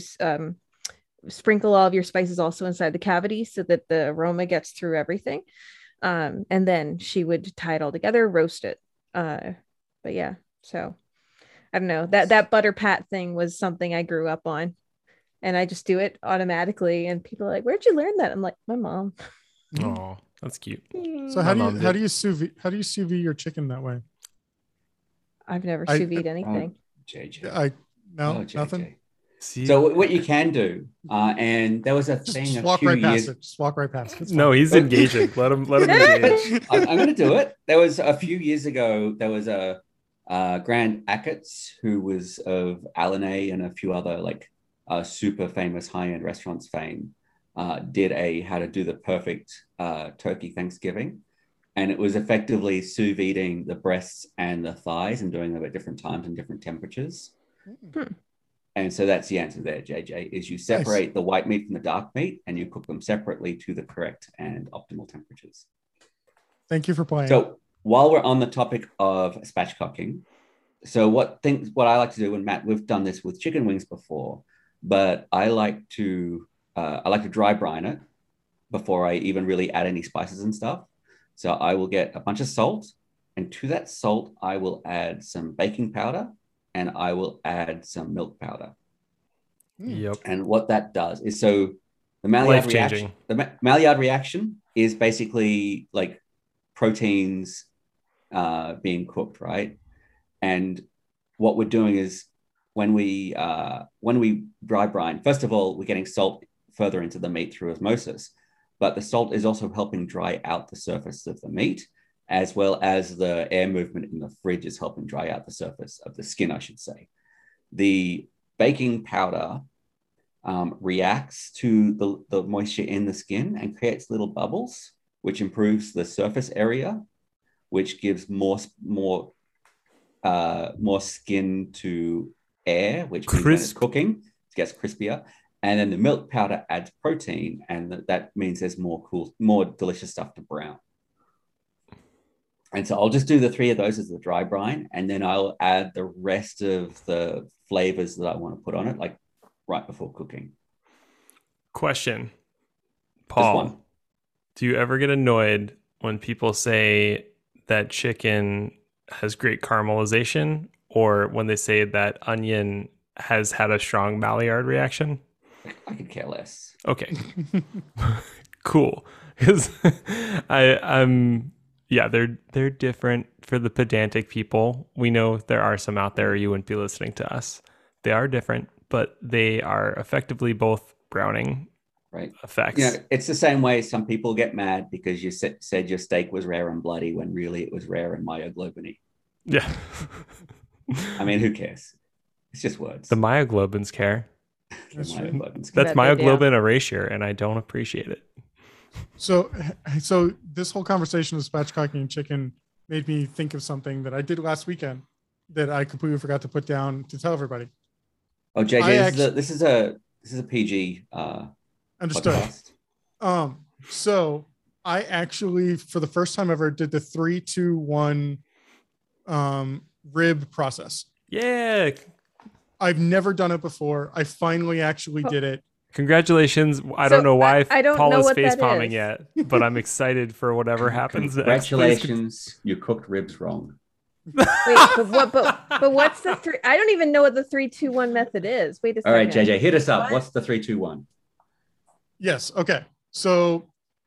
sprinkle all of your spices also inside the cavity so that the aroma gets through everything. And then she would tie it all together, roast it. But yeah, so I don't know, that butter pat thing was something I grew up on, and I just do it automatically. And people are like, where'd you learn that? I'm like, my mom. Oh, that's cute. So how do you sous vide your chicken that way? I've never sous vide anything. JJ. Nothing. So what you can do, and there was a thing. Just walk right past it. Just walk right past it. No, he's engaging. Let him engage. I'm going to do it. There was a few years ago. There was a Grant Achatz, who was of Alinea and a few other like super famous high-end restaurants fame, did a how to do the perfect turkey Thanksgiving, and it was effectively sous videing the breasts and the thighs and doing them at different times and different temperatures. And so that's the answer there, JJ, is you separate the white meat from the dark meat and you cook them separately to the correct and optimal temperatures. Thank you for playing. So while we're on the topic of spatchcocking, so what I like to do, and Matt, we've done this with chicken wings before, but I like to dry brine it before I even really add any spices and stuff. So I will get a bunch of salt, and to that salt, I will add some baking powder, and I will add some milk powder. Yep. And what that does is, so the Maillard reaction is basically like proteins being cooked, right? And what we're doing is when we dry brine, first of all, we're getting salt further into the meat through osmosis, but the salt is also helping dry out the surface of the meat, as well as the air movement in the fridge is helping dry out the surface of the skin, I should say. The baking powder reacts to the moisture in the skin and creates little bubbles, which improves the surface area, which gives more skin to air, which means when it's cooking, it gets crispier. And then the milk powder adds protein, and that means there's more delicious stuff to brown. And so I'll just do the 3 of those as the dry brine, and then I'll add the rest of the flavors that I want to put on it, like right before cooking. Question, Paul, do you ever get annoyed when people say that chicken has great caramelization, or when they say that onion has had a strong Maillard reaction? I could care less. Okay. Cool. Because they're different for the pedantic people. We know there are some out there, you wouldn't be listening to us. They are different, but they are effectively both browning effects. You know, it's the same way some people get mad because you said your steak was rare and bloody when really it was rare and myoglobin-y. Yeah. I mean, who cares? It's just words. The myoglobins care. That's myoglobin erasure, and I don't appreciate it. So this whole conversation of spatchcocking chicken made me think of something that I did last weekend that I completely forgot to put down to tell everybody. Oh, JJ, this is a PG. Understood. Podcast. So I actually, for the first time ever, did the 3-2-1 rib process. Yeah. I've never done it before. I finally actually did it. Congratulations. I don't know why Paul is face palming is. yet, but I'm excited for whatever happens. Congratulations. You cooked ribs wrong. Wait, but what's the 3? I don't even know what the 3-2-1 method is. Wait a second. All right, JJ, hit us up. What's the 3-2-1? Yes. Okay. So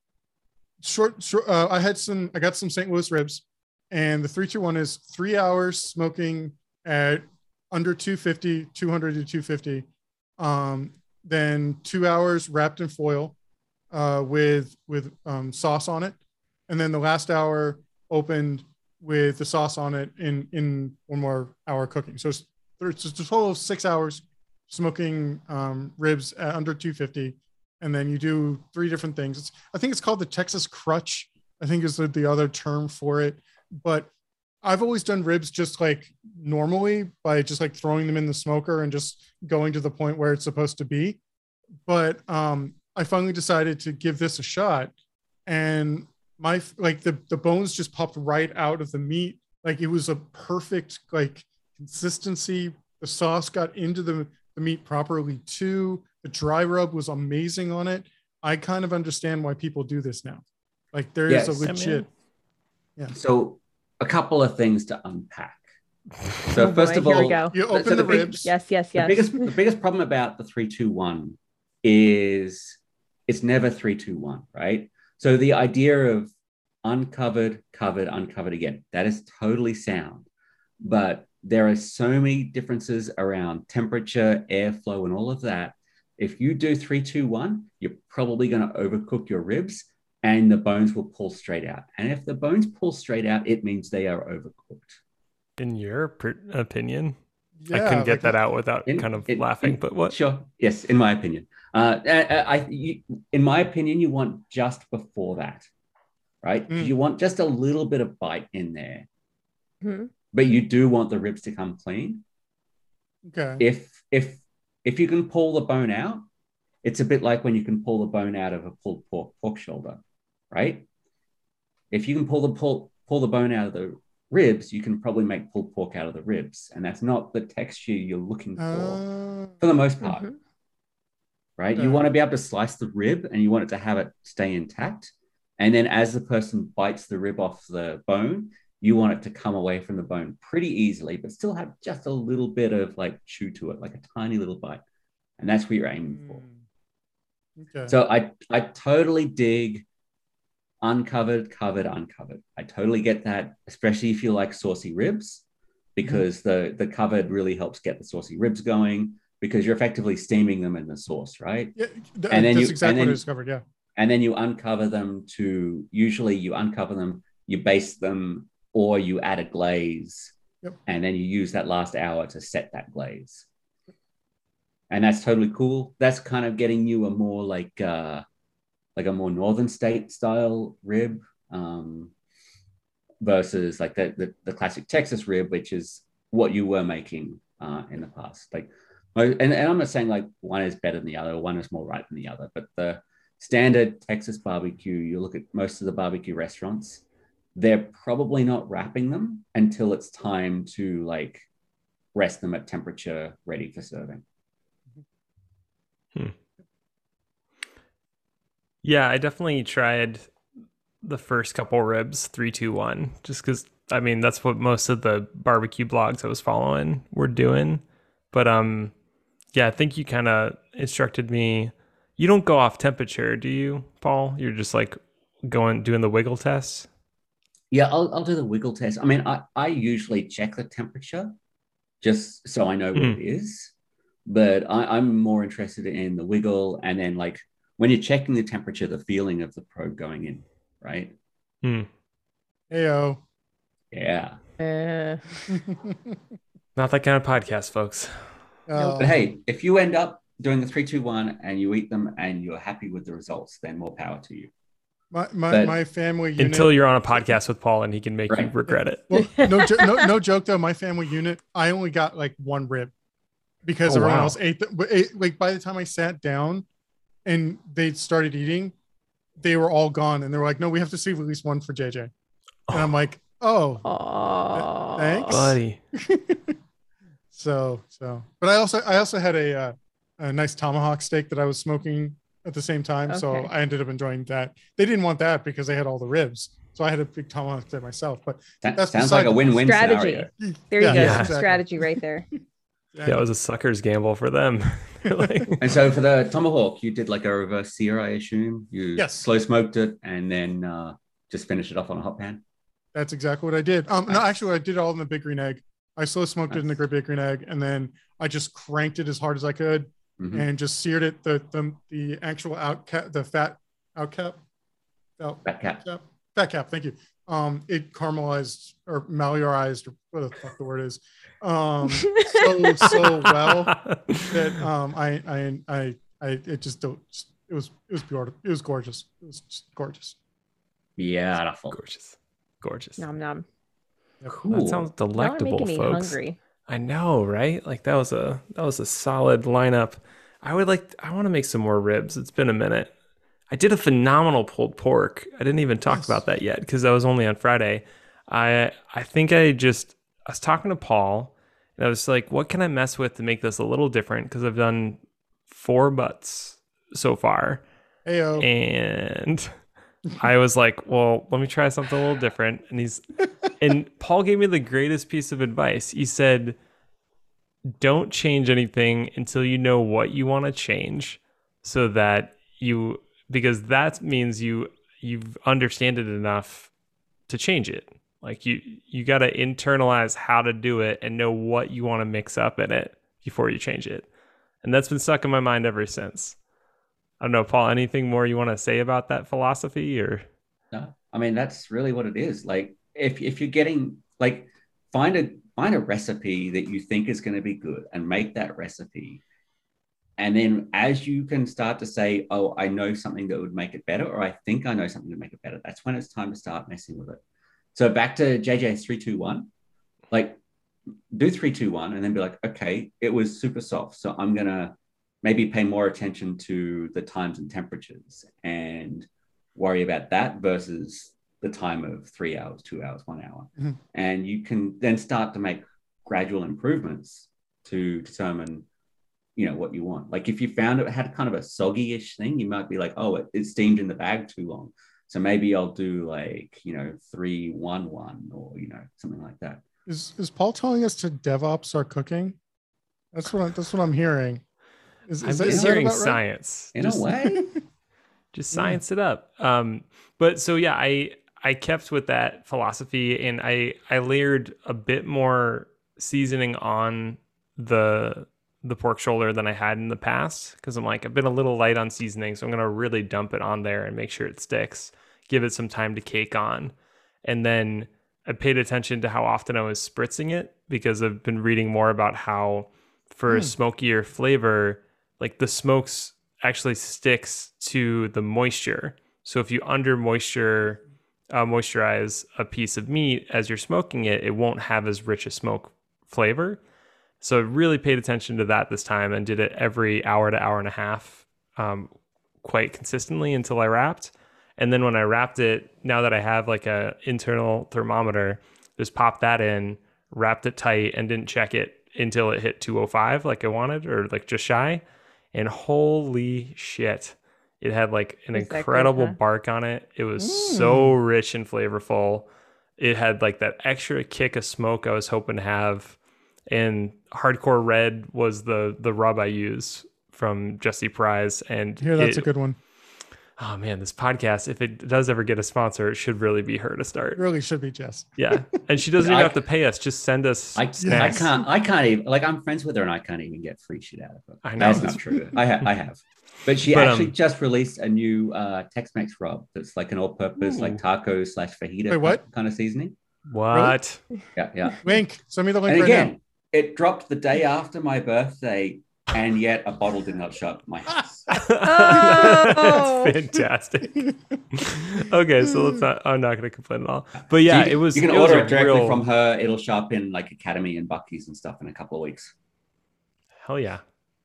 I got some St. Louis ribs, and the 3-2-1 is 3 hours smoking at under 200 to 250. Then 2 hours wrapped in foil with sauce on it. And then the last hour opened with the sauce on it in 1 more hour cooking. So it's a total of 6 hours smoking ribs at under 250. And then you do 3 different things. I think it's called the Texas crutch, I think is the other term for it. But I've always done ribs just like normally by just like throwing them in the smoker and just going to the point where it's supposed to be. But I finally decided to give this a shot, and the bones just popped right out of the meat. Like it was a perfect like consistency. The sauce got into the meat properly too. The dry rub was amazing on it. I kind of understand why people do this now. Like there is a legit. Yeah. So a couple of things to unpack. So first of all, you open the ribs. Yes. The biggest problem about the 3-2-1 is it's never 3-2-1, right? So the idea of uncovered, covered, uncovered again, that is totally sound. But there are so many differences around temperature, airflow, and all of that. If you do 3-2-1, you're probably going to overcook your ribs and the bones will pull straight out. And if the bones pull straight out, it means they are overcooked. In your opinion? Yeah, I couldn't get that out without laughing, but what? Sure. Yes, in my opinion. In my opinion, you want just before that, right? You want just a little bit of bite in there. But you do want the ribs to come clean. Okay. If if you can pull the bone out, it's a bit like when you can pull the bone out of a pulled pork shoulder, right? If you can pull the bone out of the ribs, you can probably make pulled pork out of the ribs, and that's not the texture you're looking for the most part. Mm-hmm. Right? You want to be able to slice the rib, and you want it to have it stay intact. And then as the person bites the rib off the bone, you want it to come away from the bone pretty easily, but still have just a little bit of like chew to it, like a tiny little bite. And that's what you're aiming for. Okay. So I totally dig uncovered, covered, uncovered. I totally get that, especially if you like saucy ribs, because the covered really helps get the saucy ribs going, because you're effectively steaming them in the sauce, right? Yeah, that's exactly what I discovered, yeah. And then you uncover them you baste them, or you add a glaze, and then you use that last hour to set that glaze. And that's totally cool. That's kind of getting you a more like a more northern state style rib, versus like the classic Texas rib, which is what you were making in the past. Like, and I'm not saying like one is better than the other, or one is more right than the other, but the standard Texas barbecue, you look at most of the barbecue restaurants, they're probably not wrapping them until it's time to like rest them at temperature ready for serving. Yeah, I definitely tried the first couple ribs, 3, 2, 1, just because, I mean, that's what most of the barbecue blogs I was following were doing. But yeah, I think you kind of instructed me. You don't go off temperature, do you, Paul? You're just like doing the wiggle test? Yeah, I'll do the wiggle test. I mean, I usually check the temperature just so I know what it is. But I'm more interested in the wiggle, and then like when you're checking the temperature, the feeling of the probe going in, right? Heyo. Yeah. Not that kind of podcast, folks. But hey, if you end up doing the 3, 2, 1 and you eat them and you're happy with the results, then more power to you. My family unit, until you're on a podcast with Paul and he can make you regret it. Well, no joke though. My family unit, I only got like one rib because everyone else ate them. But like by the time I sat down and they started eating, they were all gone, and they were like, "No, we have to save at least one for JJ." And I'm like, "Oh, thanks, buddy." So, but I also had a nice tomahawk steak that I was smoking at the same time. Okay. So I ended up enjoying that. They didn't want that because they had all the ribs. So I had a big tomahawk steak myself. But that sounds like a win-win strategy. Scenario. There you go. Exactly. Strategy right there. Yeah, it was a sucker's gamble for them. And so for the tomahawk, you did like a reverse sear, I assume. You slow smoked it and then just finished it off on a hot pan. That's exactly what I did. No, actually, I did it all in the Big Green Egg. I slow smoked it in the Big Green Egg, and then I just cranked it as hard as I could, and just seared it. The actual fat cap. Thank you. It caramelized or mailleurized, or what the fuck the word is, so well that it was pure. It was gorgeous. It was just gorgeous. Beautiful. Gorgeous. Nom nom. Cool. That sounds delectable, now I'm making folks. Me hungry. I know, right? Like that was a solid lineup. I want to make some more ribs. It's been a minute. I did a phenomenal pulled pork. I didn't even talk about that yet because that was only on Friday. I think I was talking to Paul, and I was like, what can I mess with to make this a little different? Because I've done 4 butts so far. Heyo. And I was like, well, let me try something a little different. And Paul gave me the greatest piece of advice. He said, don't change anything until you know what you want to change, so that because that means you understand it enough to change it. Like you got to internalize how to do it and know what you want to mix up in it before you change it. And that's been stuck in my mind ever since. I don't know, Paul, anything more you want to say about that philosophy? Or no, I mean, that's really what it is. Like if you're getting like find a recipe that you think is going to be good and make that recipe. And then as you can start to say, oh, I know something that would make it better, or I think I know something to make it better, that's when it's time to start messing with it. So back to JJ's 3, 2, 1, like do 3, 2, 1, and then be like, okay, it was super soft. So I'm going to maybe pay more attention to the times and temperatures and worry about that versus the time of 3 hours, 2 hours, 1 hour. Mm-hmm. And you can then start to make gradual improvements to determine, what you want. Like if you found it had kind of a soggy-ish thing, you might be like, oh, it steamed in the bag too long. So maybe I'll do 3, 1, 1, or, something like that. Is Paul telling us to DevOps our cooking? That's what I'm hearing. I'm just hearing science. In a way. Just science it up. But so yeah, I kept with that philosophy, and I layered a bit more seasoning on the pork shoulder than I had in the past, because I'm like, I've been a little light on seasoning, so I'm gonna really dump it on there and make sure it sticks, give it some time to cake on. And then I paid attention to how often I was spritzing it, because I've been reading more about how for a smokier flavor, like the smokes actually sticks to the moisture. So if you moisturize a piece of meat as you're smoking it, it won't have as rich a smoke flavor. So I really paid attention to that this time and did it every hour to hour and a half quite consistently until I wrapped. And then when I wrapped it, now that I have like a internal thermometer, just popped that in, wrapped it tight, and didn't check it until it hit 205 like I wanted, or like just shy. And holy shit, it had like an incredible bark on it. It was so rich and flavorful. It had like that extra kick of smoke I was hoping to have. And Hardcore Red was the rub I use from Jessie Prize. And that's a good one. Oh man, this podcast, if it does ever get a sponsor, it should really be her to start. It really should be Jess. Yeah. And she doesn't even have to pay us. Just send us snacks. I can't even, like, I'm friends with her and I can't even get free shit out of her. I know. That's not true. I have. But she actually just released a new Tex-Mex rub that's like an all-purpose like taco / fajita kind of seasoning. What? Really? Yeah. Wink. Send me the link and right again, now. It dropped the day after my birthday, and yet a bottle did not show up at my house. That's fantastic. Okay, so I'm not going to complain at all. But yeah, so it was. You can order it directly from her. It'll show up in like Academy and Buc-ee's and stuff in a couple of weeks. Hell yeah.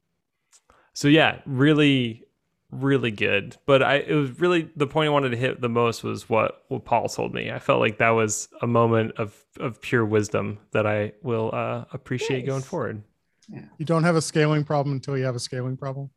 So yeah, really, really good. But it was really the point I wanted to hit the most was what Paul told me. I felt like that was a moment of pure wisdom that I will appreciate going forward. Yeah. You don't have a scaling problem until you have a scaling problem.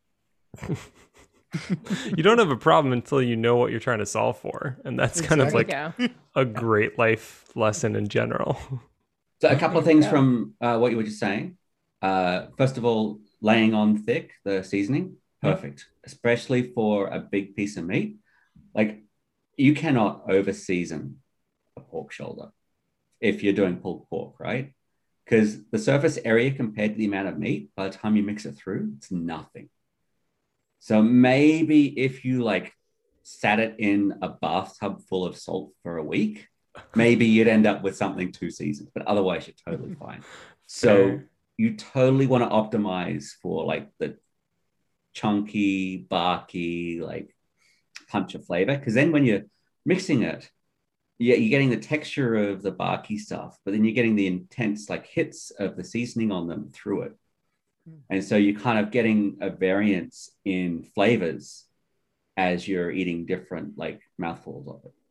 You don't have a problem until you know what you're trying to solve for. And that's kind of like a great life lesson in general. So a couple of things from what you were just saying. First of all, laying on thick, the seasoning, perfect, especially for a big piece of meat. Like, you cannot over season a pork shoulder if you're doing pulled pork, right? Because the surface area compared to the amount of meat, by the time you mix it through, it's nothing. So maybe if you like sat it in a bathtub full of salt for a week, maybe you'd end up with something 2 seasons, but otherwise you're totally fine. So you totally want to optimize for like the chunky, barky, like punch of flavor. Because then when you're mixing it, you're getting the texture of the barky stuff, but then you're getting the intense like hits of the seasoning on them through it. And so you're kind of getting a variance in flavors as you're eating different like mouthfuls of it.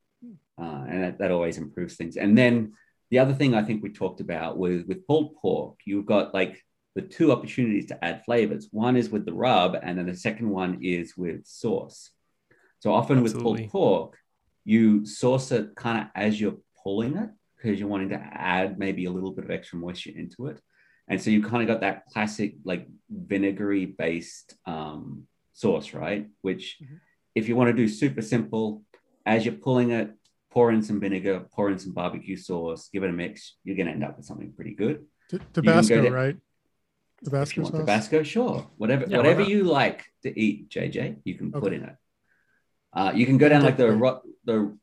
And that always improves things. And then the other thing I think we talked about with pulled pork, you've got like the 2 opportunities to add flavors. One is with the rub, and then the second one is with sauce. So often with pulled pork, you sauce it kind of as you're pulling it, because you're wanting to add maybe a little bit of extra moisture into it. And so you kind of got that classic like vinegary based sauce, right? Which if you want to do super simple, as you're pulling it, pour in some vinegar, pour in some barbecue sauce, give it a mix, you're going to end up with something pretty good. Tabasco, right? Tabasco sauce? Tabasco, sure. Whatever you like to eat, JJ, you can put in it. You can go down like the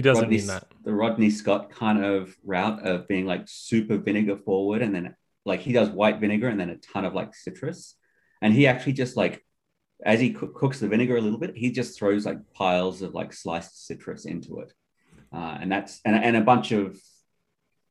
Rodney Scott kind of route of being like super vinegar forward, and then like he does white vinegar and then a ton of like citrus. And he actually just like, as he cooks the vinegar a little bit, he just throws like piles of like sliced citrus into it. And a bunch of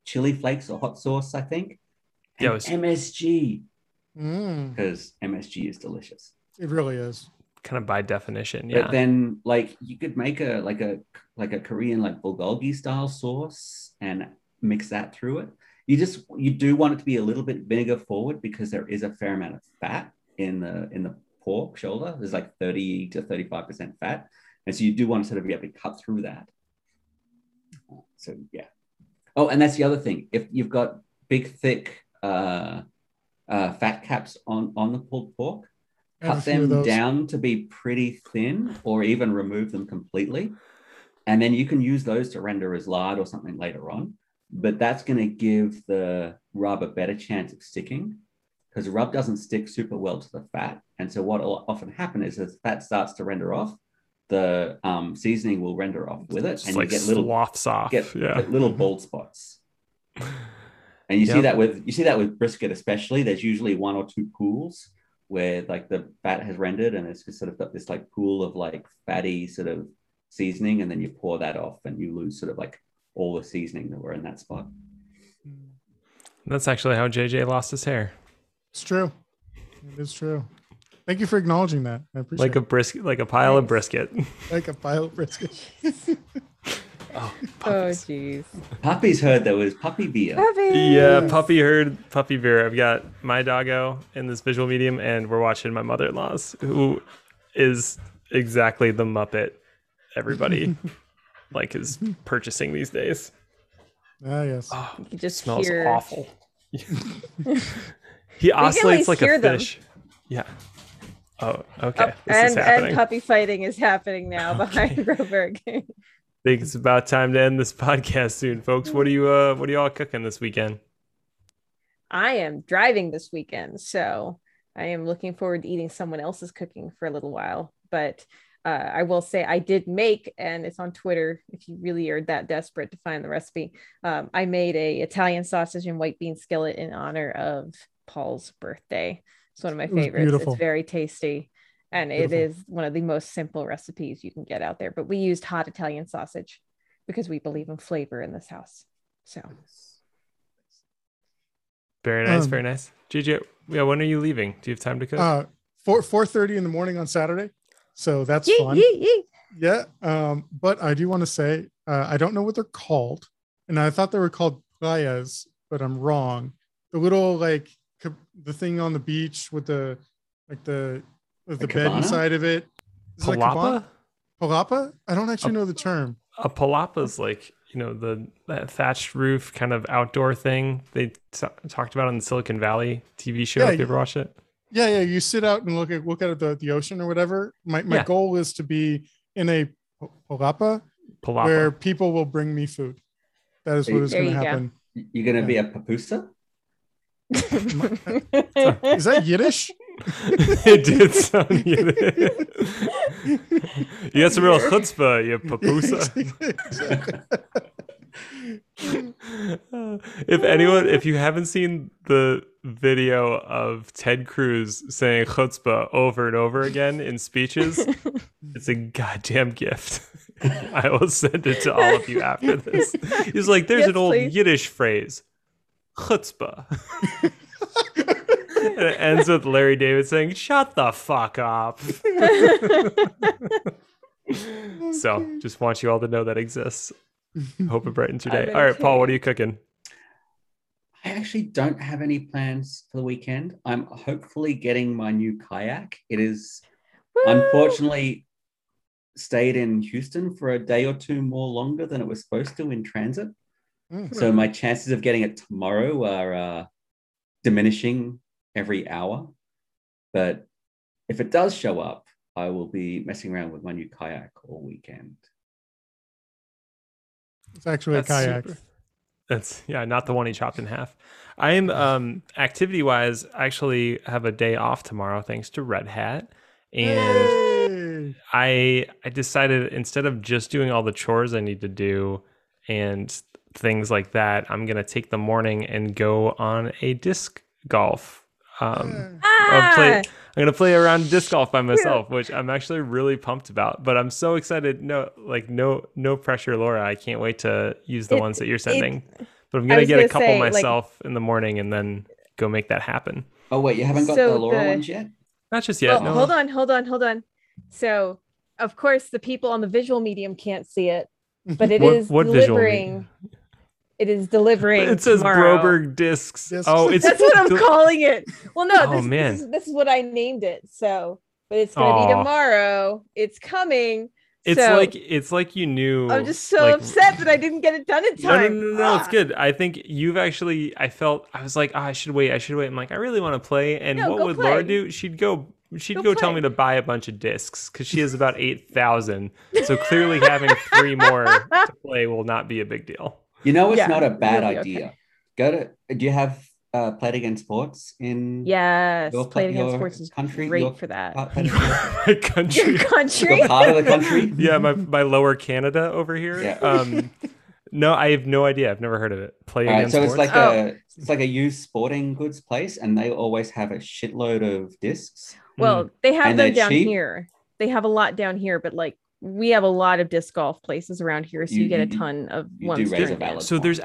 chili flakes or hot sauce, I think, and MSG, because MSG is delicious. It really is. Kind of by definition, yeah. But then, like, you could make a Korean like bulgogi style sauce and mix that through it. You do want it to be a little bit vinegar forward because there is a fair amount of fat in the pork shoulder. There's like 30 to 35% fat, and so you do want to sort of be able to cut through that. So yeah. Oh, and that's the other thing. If you've got big, thick fat caps on the pulled pork, cut them down to be pretty thin, or even remove them completely. And then you can use those to render as lard or something later on. But that's going to give the rub a better chance of sticking, because the rub doesn't stick super well to the fat. And so what will often happen is as fat starts to render off, the seasoning will render off with it. Just and like you get little sloughs off. Get little bald spots. And you see that with brisket especially. There's usually one or two pools where like the fat has rendered and it's just sort of got this like pool of like fatty sort of seasoning, and then you pour that off and you lose sort of like all the seasoning that were in that spot. That's actually how JJ lost his hair. It's true. It is true. Thank you for acknowledging that. I appreciate it. Like a pile of brisket. Like a pile of brisket. Oh, jeez. Puppy's heard there was puppy beer. Yeah, Puppy heard puppy beer. I've got my doggo in this visual medium, and we're watching my mother-in-law's, who is exactly the Muppet everybody like is purchasing these days. Ah, yes. Oh, you just smells awful. He oscillates like a fish. Yeah. Oh, okay. This is happening. And puppy fighting is happening now behind Broberg. I think it's about time to end this podcast soon, folks. What are you all cooking this weekend? I am driving this weekend, so I am looking forward to eating someone else's cooking for a little while. But I will say I did make, and it's on Twitter if you really are that desperate to find the recipe. I made a Italian sausage and white bean skillet in honor of Paul's birthday. It's one of my favorites. Beautiful. It's very tasty. And it is one of the most simple recipes you can get out there. But we used hot Italian sausage because we believe in flavor in this house. So very nice, very nice. JJ, yeah, when are you leaving? Do you have time to cook? 4:30 in the morning on Saturday. So that's fun. Yeah. But I do want to say I don't know what they're called. And I thought they were called playas, but I'm wrong. The little like the thing on the beach with the bed inside of it. Palapa? Palapa? I don't actually know the term. A palapa is like, that thatched roof kind of outdoor thing they talked about on the Silicon Valley TV show. If you ever watched it. Yeah. You sit out and look at the ocean or whatever. My goal is to be in a palapa where people will bring me food. That is what is going to happen. You're going to be a papusa? Is that Yiddish? It did sound Yiddish. You got some real chutzpah, you papusa. If you haven't seen the video of Ted Cruz saying chutzpah over and over again in speeches, it's a goddamn gift. I will send it to all of you after this. He's like, there's an old Yiddish phrase, chutzpah. And it ends with Larry David saying, shut the fuck up. So just want you all to know that exists. Hope it brightens your day. All right, Paul, what are you cooking? I actually don't have any plans for the weekend. I'm hopefully getting my new kayak. It is unfortunately stayed in Houston for a day or two more longer than it was supposed to in transit. So my chances of getting it tomorrow are diminishing every hour. But if it does show up, I will be messing around with my new kayak all weekend. It's actually a kayak. Super. That's not the one he chopped in half. I am activity wise, I actually have a day off tomorrow thanks to Red Hat. And I decided instead of just doing all the chores I need to do and things like that, I'm gonna take the morning and go on a disc golf. I'm gonna play around disc golf by myself, which I'm actually really pumped about. But I'm so excited. No pressure, Laura. I can't wait to use the ones that you're sending. But but I'm gonna get a couple myself in the morning and then go make that happen. Oh wait, you haven't got the Laura ones yet? Not just yet. Well, no. Hold on. So, of course, the people on the visual medium can't see it, but it is delivering. It is delivering. It says tomorrow. Broberg discs. Oh, that's what I'm calling it. Well, no, this is what I named it. So, but it's gonna be tomorrow. It's coming. It's like you knew. I'm just so upset that I didn't get it done in time. No, it's good. I think you've actually. I was like, I should wait. I'm like, I really want to play. And what would Laura do? She'd go tell me to buy a bunch of discs because she has about 8,000. So clearly, having 3 more to play will not be a big deal. You know, it's not a bad idea. Okay. Do you have Played Again Sports in? Yes, Played Again Sports is country, great for that. My country. Your country. Your part of the country. Yeah, my lower Canada over here. Yeah. No, I have no idea. I've never heard of it. Play Again so Sports. It's like a used sporting goods place, and they always have a shitload of discs. Well, they have them down here. They have a lot down here, but like we have a lot of disc golf places around here, so you get a ton of ones. So there's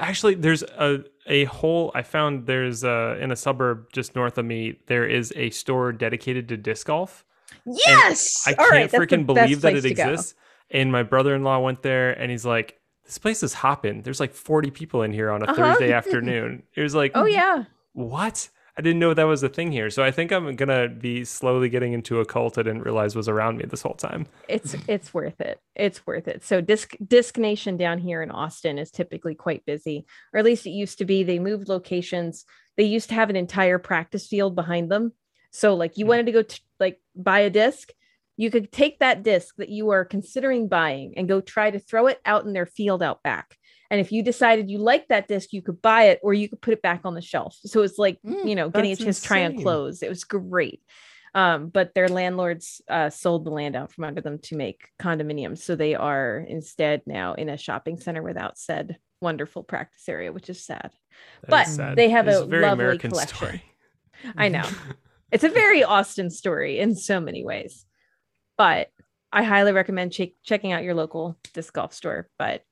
a whole. I found there's in a suburb just north of me. There is a store dedicated to disc golf. Yes, and I can't freaking believe that it exists. And my brother-in-law went there, and he's like, "This place is hopping. There's like 40 people in here on a Thursday afternoon." It was like, "Oh yeah, what?" I didn't know that was a thing here. So I think I'm going to be slowly getting into a cult I didn't realize was around me this whole time. It's worth it. It's worth it. So Disc Nation down here in Austin is typically quite busy, or at least it used to be. They moved locations. They used to have an entire practice field behind them. So like you wanted to go buy a disc, you could take that disc that you are considering buying and go try to throw it out in their field out back. And if you decided you liked that disc, you could buy it or you could put it back on the shelf. So it's like, getting a chance to try on clothes. It was great. But their landlords sold the land out from under them to make condominiums. So they are instead now in a shopping center without said wonderful practice area, which is sad. They have a very lovely American collection. Story. I know. It's a very Austin story in so many ways. But I highly recommend checking out your local disc golf store. But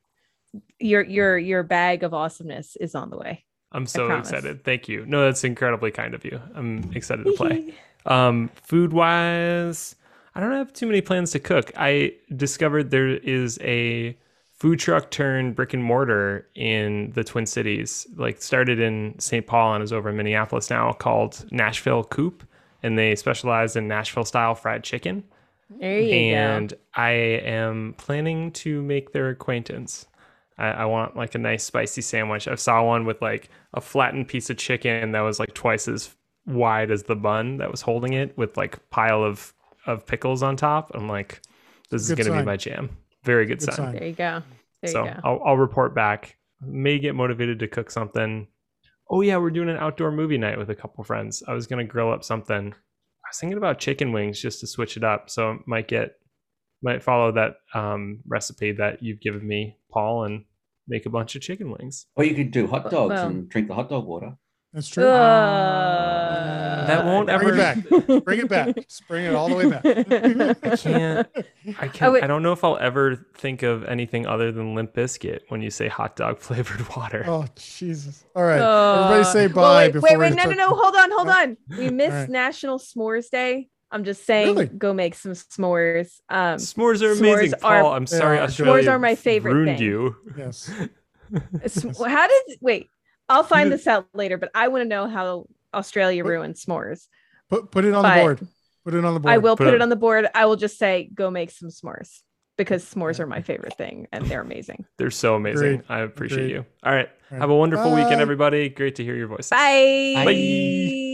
your bag of awesomeness is on the way. I'm so excited. Thank you. No, that's incredibly kind of you. I'm excited to play. Food wise, I don't have too many plans to cook. I discovered there is a food truck turned brick and mortar in the Twin Cities, like started in St. Paul and is over in Minneapolis now, called Nashville Coop. And they specialize in Nashville style fried chicken. There you go. And I am planning to make their acquaintance. I want like a nice spicy sandwich. I saw one with like a flattened piece of chicken that was like twice as wide as the bun that was holding it with like pile of pickles on top. I'm like, this is going to be my jam. Very good sign. There you go. I'll report back. May get motivated to cook something. Oh yeah, we're doing an outdoor movie night with a couple friends. I was going to grill up something. I was thinking about chicken wings just to switch it up. So might follow that recipe that you've given me, Paul, and make a bunch of chicken wings. Or you could do hot dogs and drink the hot dog water. That's true. That won't ever bring it back. Just bring it all the way back. I can't. I don't know if I'll ever think of anything other than Limp Bizkit when you say hot dog flavored water. Oh Jesus! All right, everybody say bye. Wait, no, hold on. We missed National S'mores Day. I'm just saying, Go make some s'mores. S'mores are amazing, Paul. I'm sorry, Australia. S'mores are my favorite ruined thing. You. Yes. I'll find this out later, but I want to know how Australia ruined s'mores. Put it on the board. Put it on the board. I will put it on the board. I will just say, go make some s'mores because s'mores are my favorite thing and they're amazing. They're so amazing. Great. I appreciate you. All right. Have a wonderful weekend, everybody. Great to hear your voice. Bye. Bye.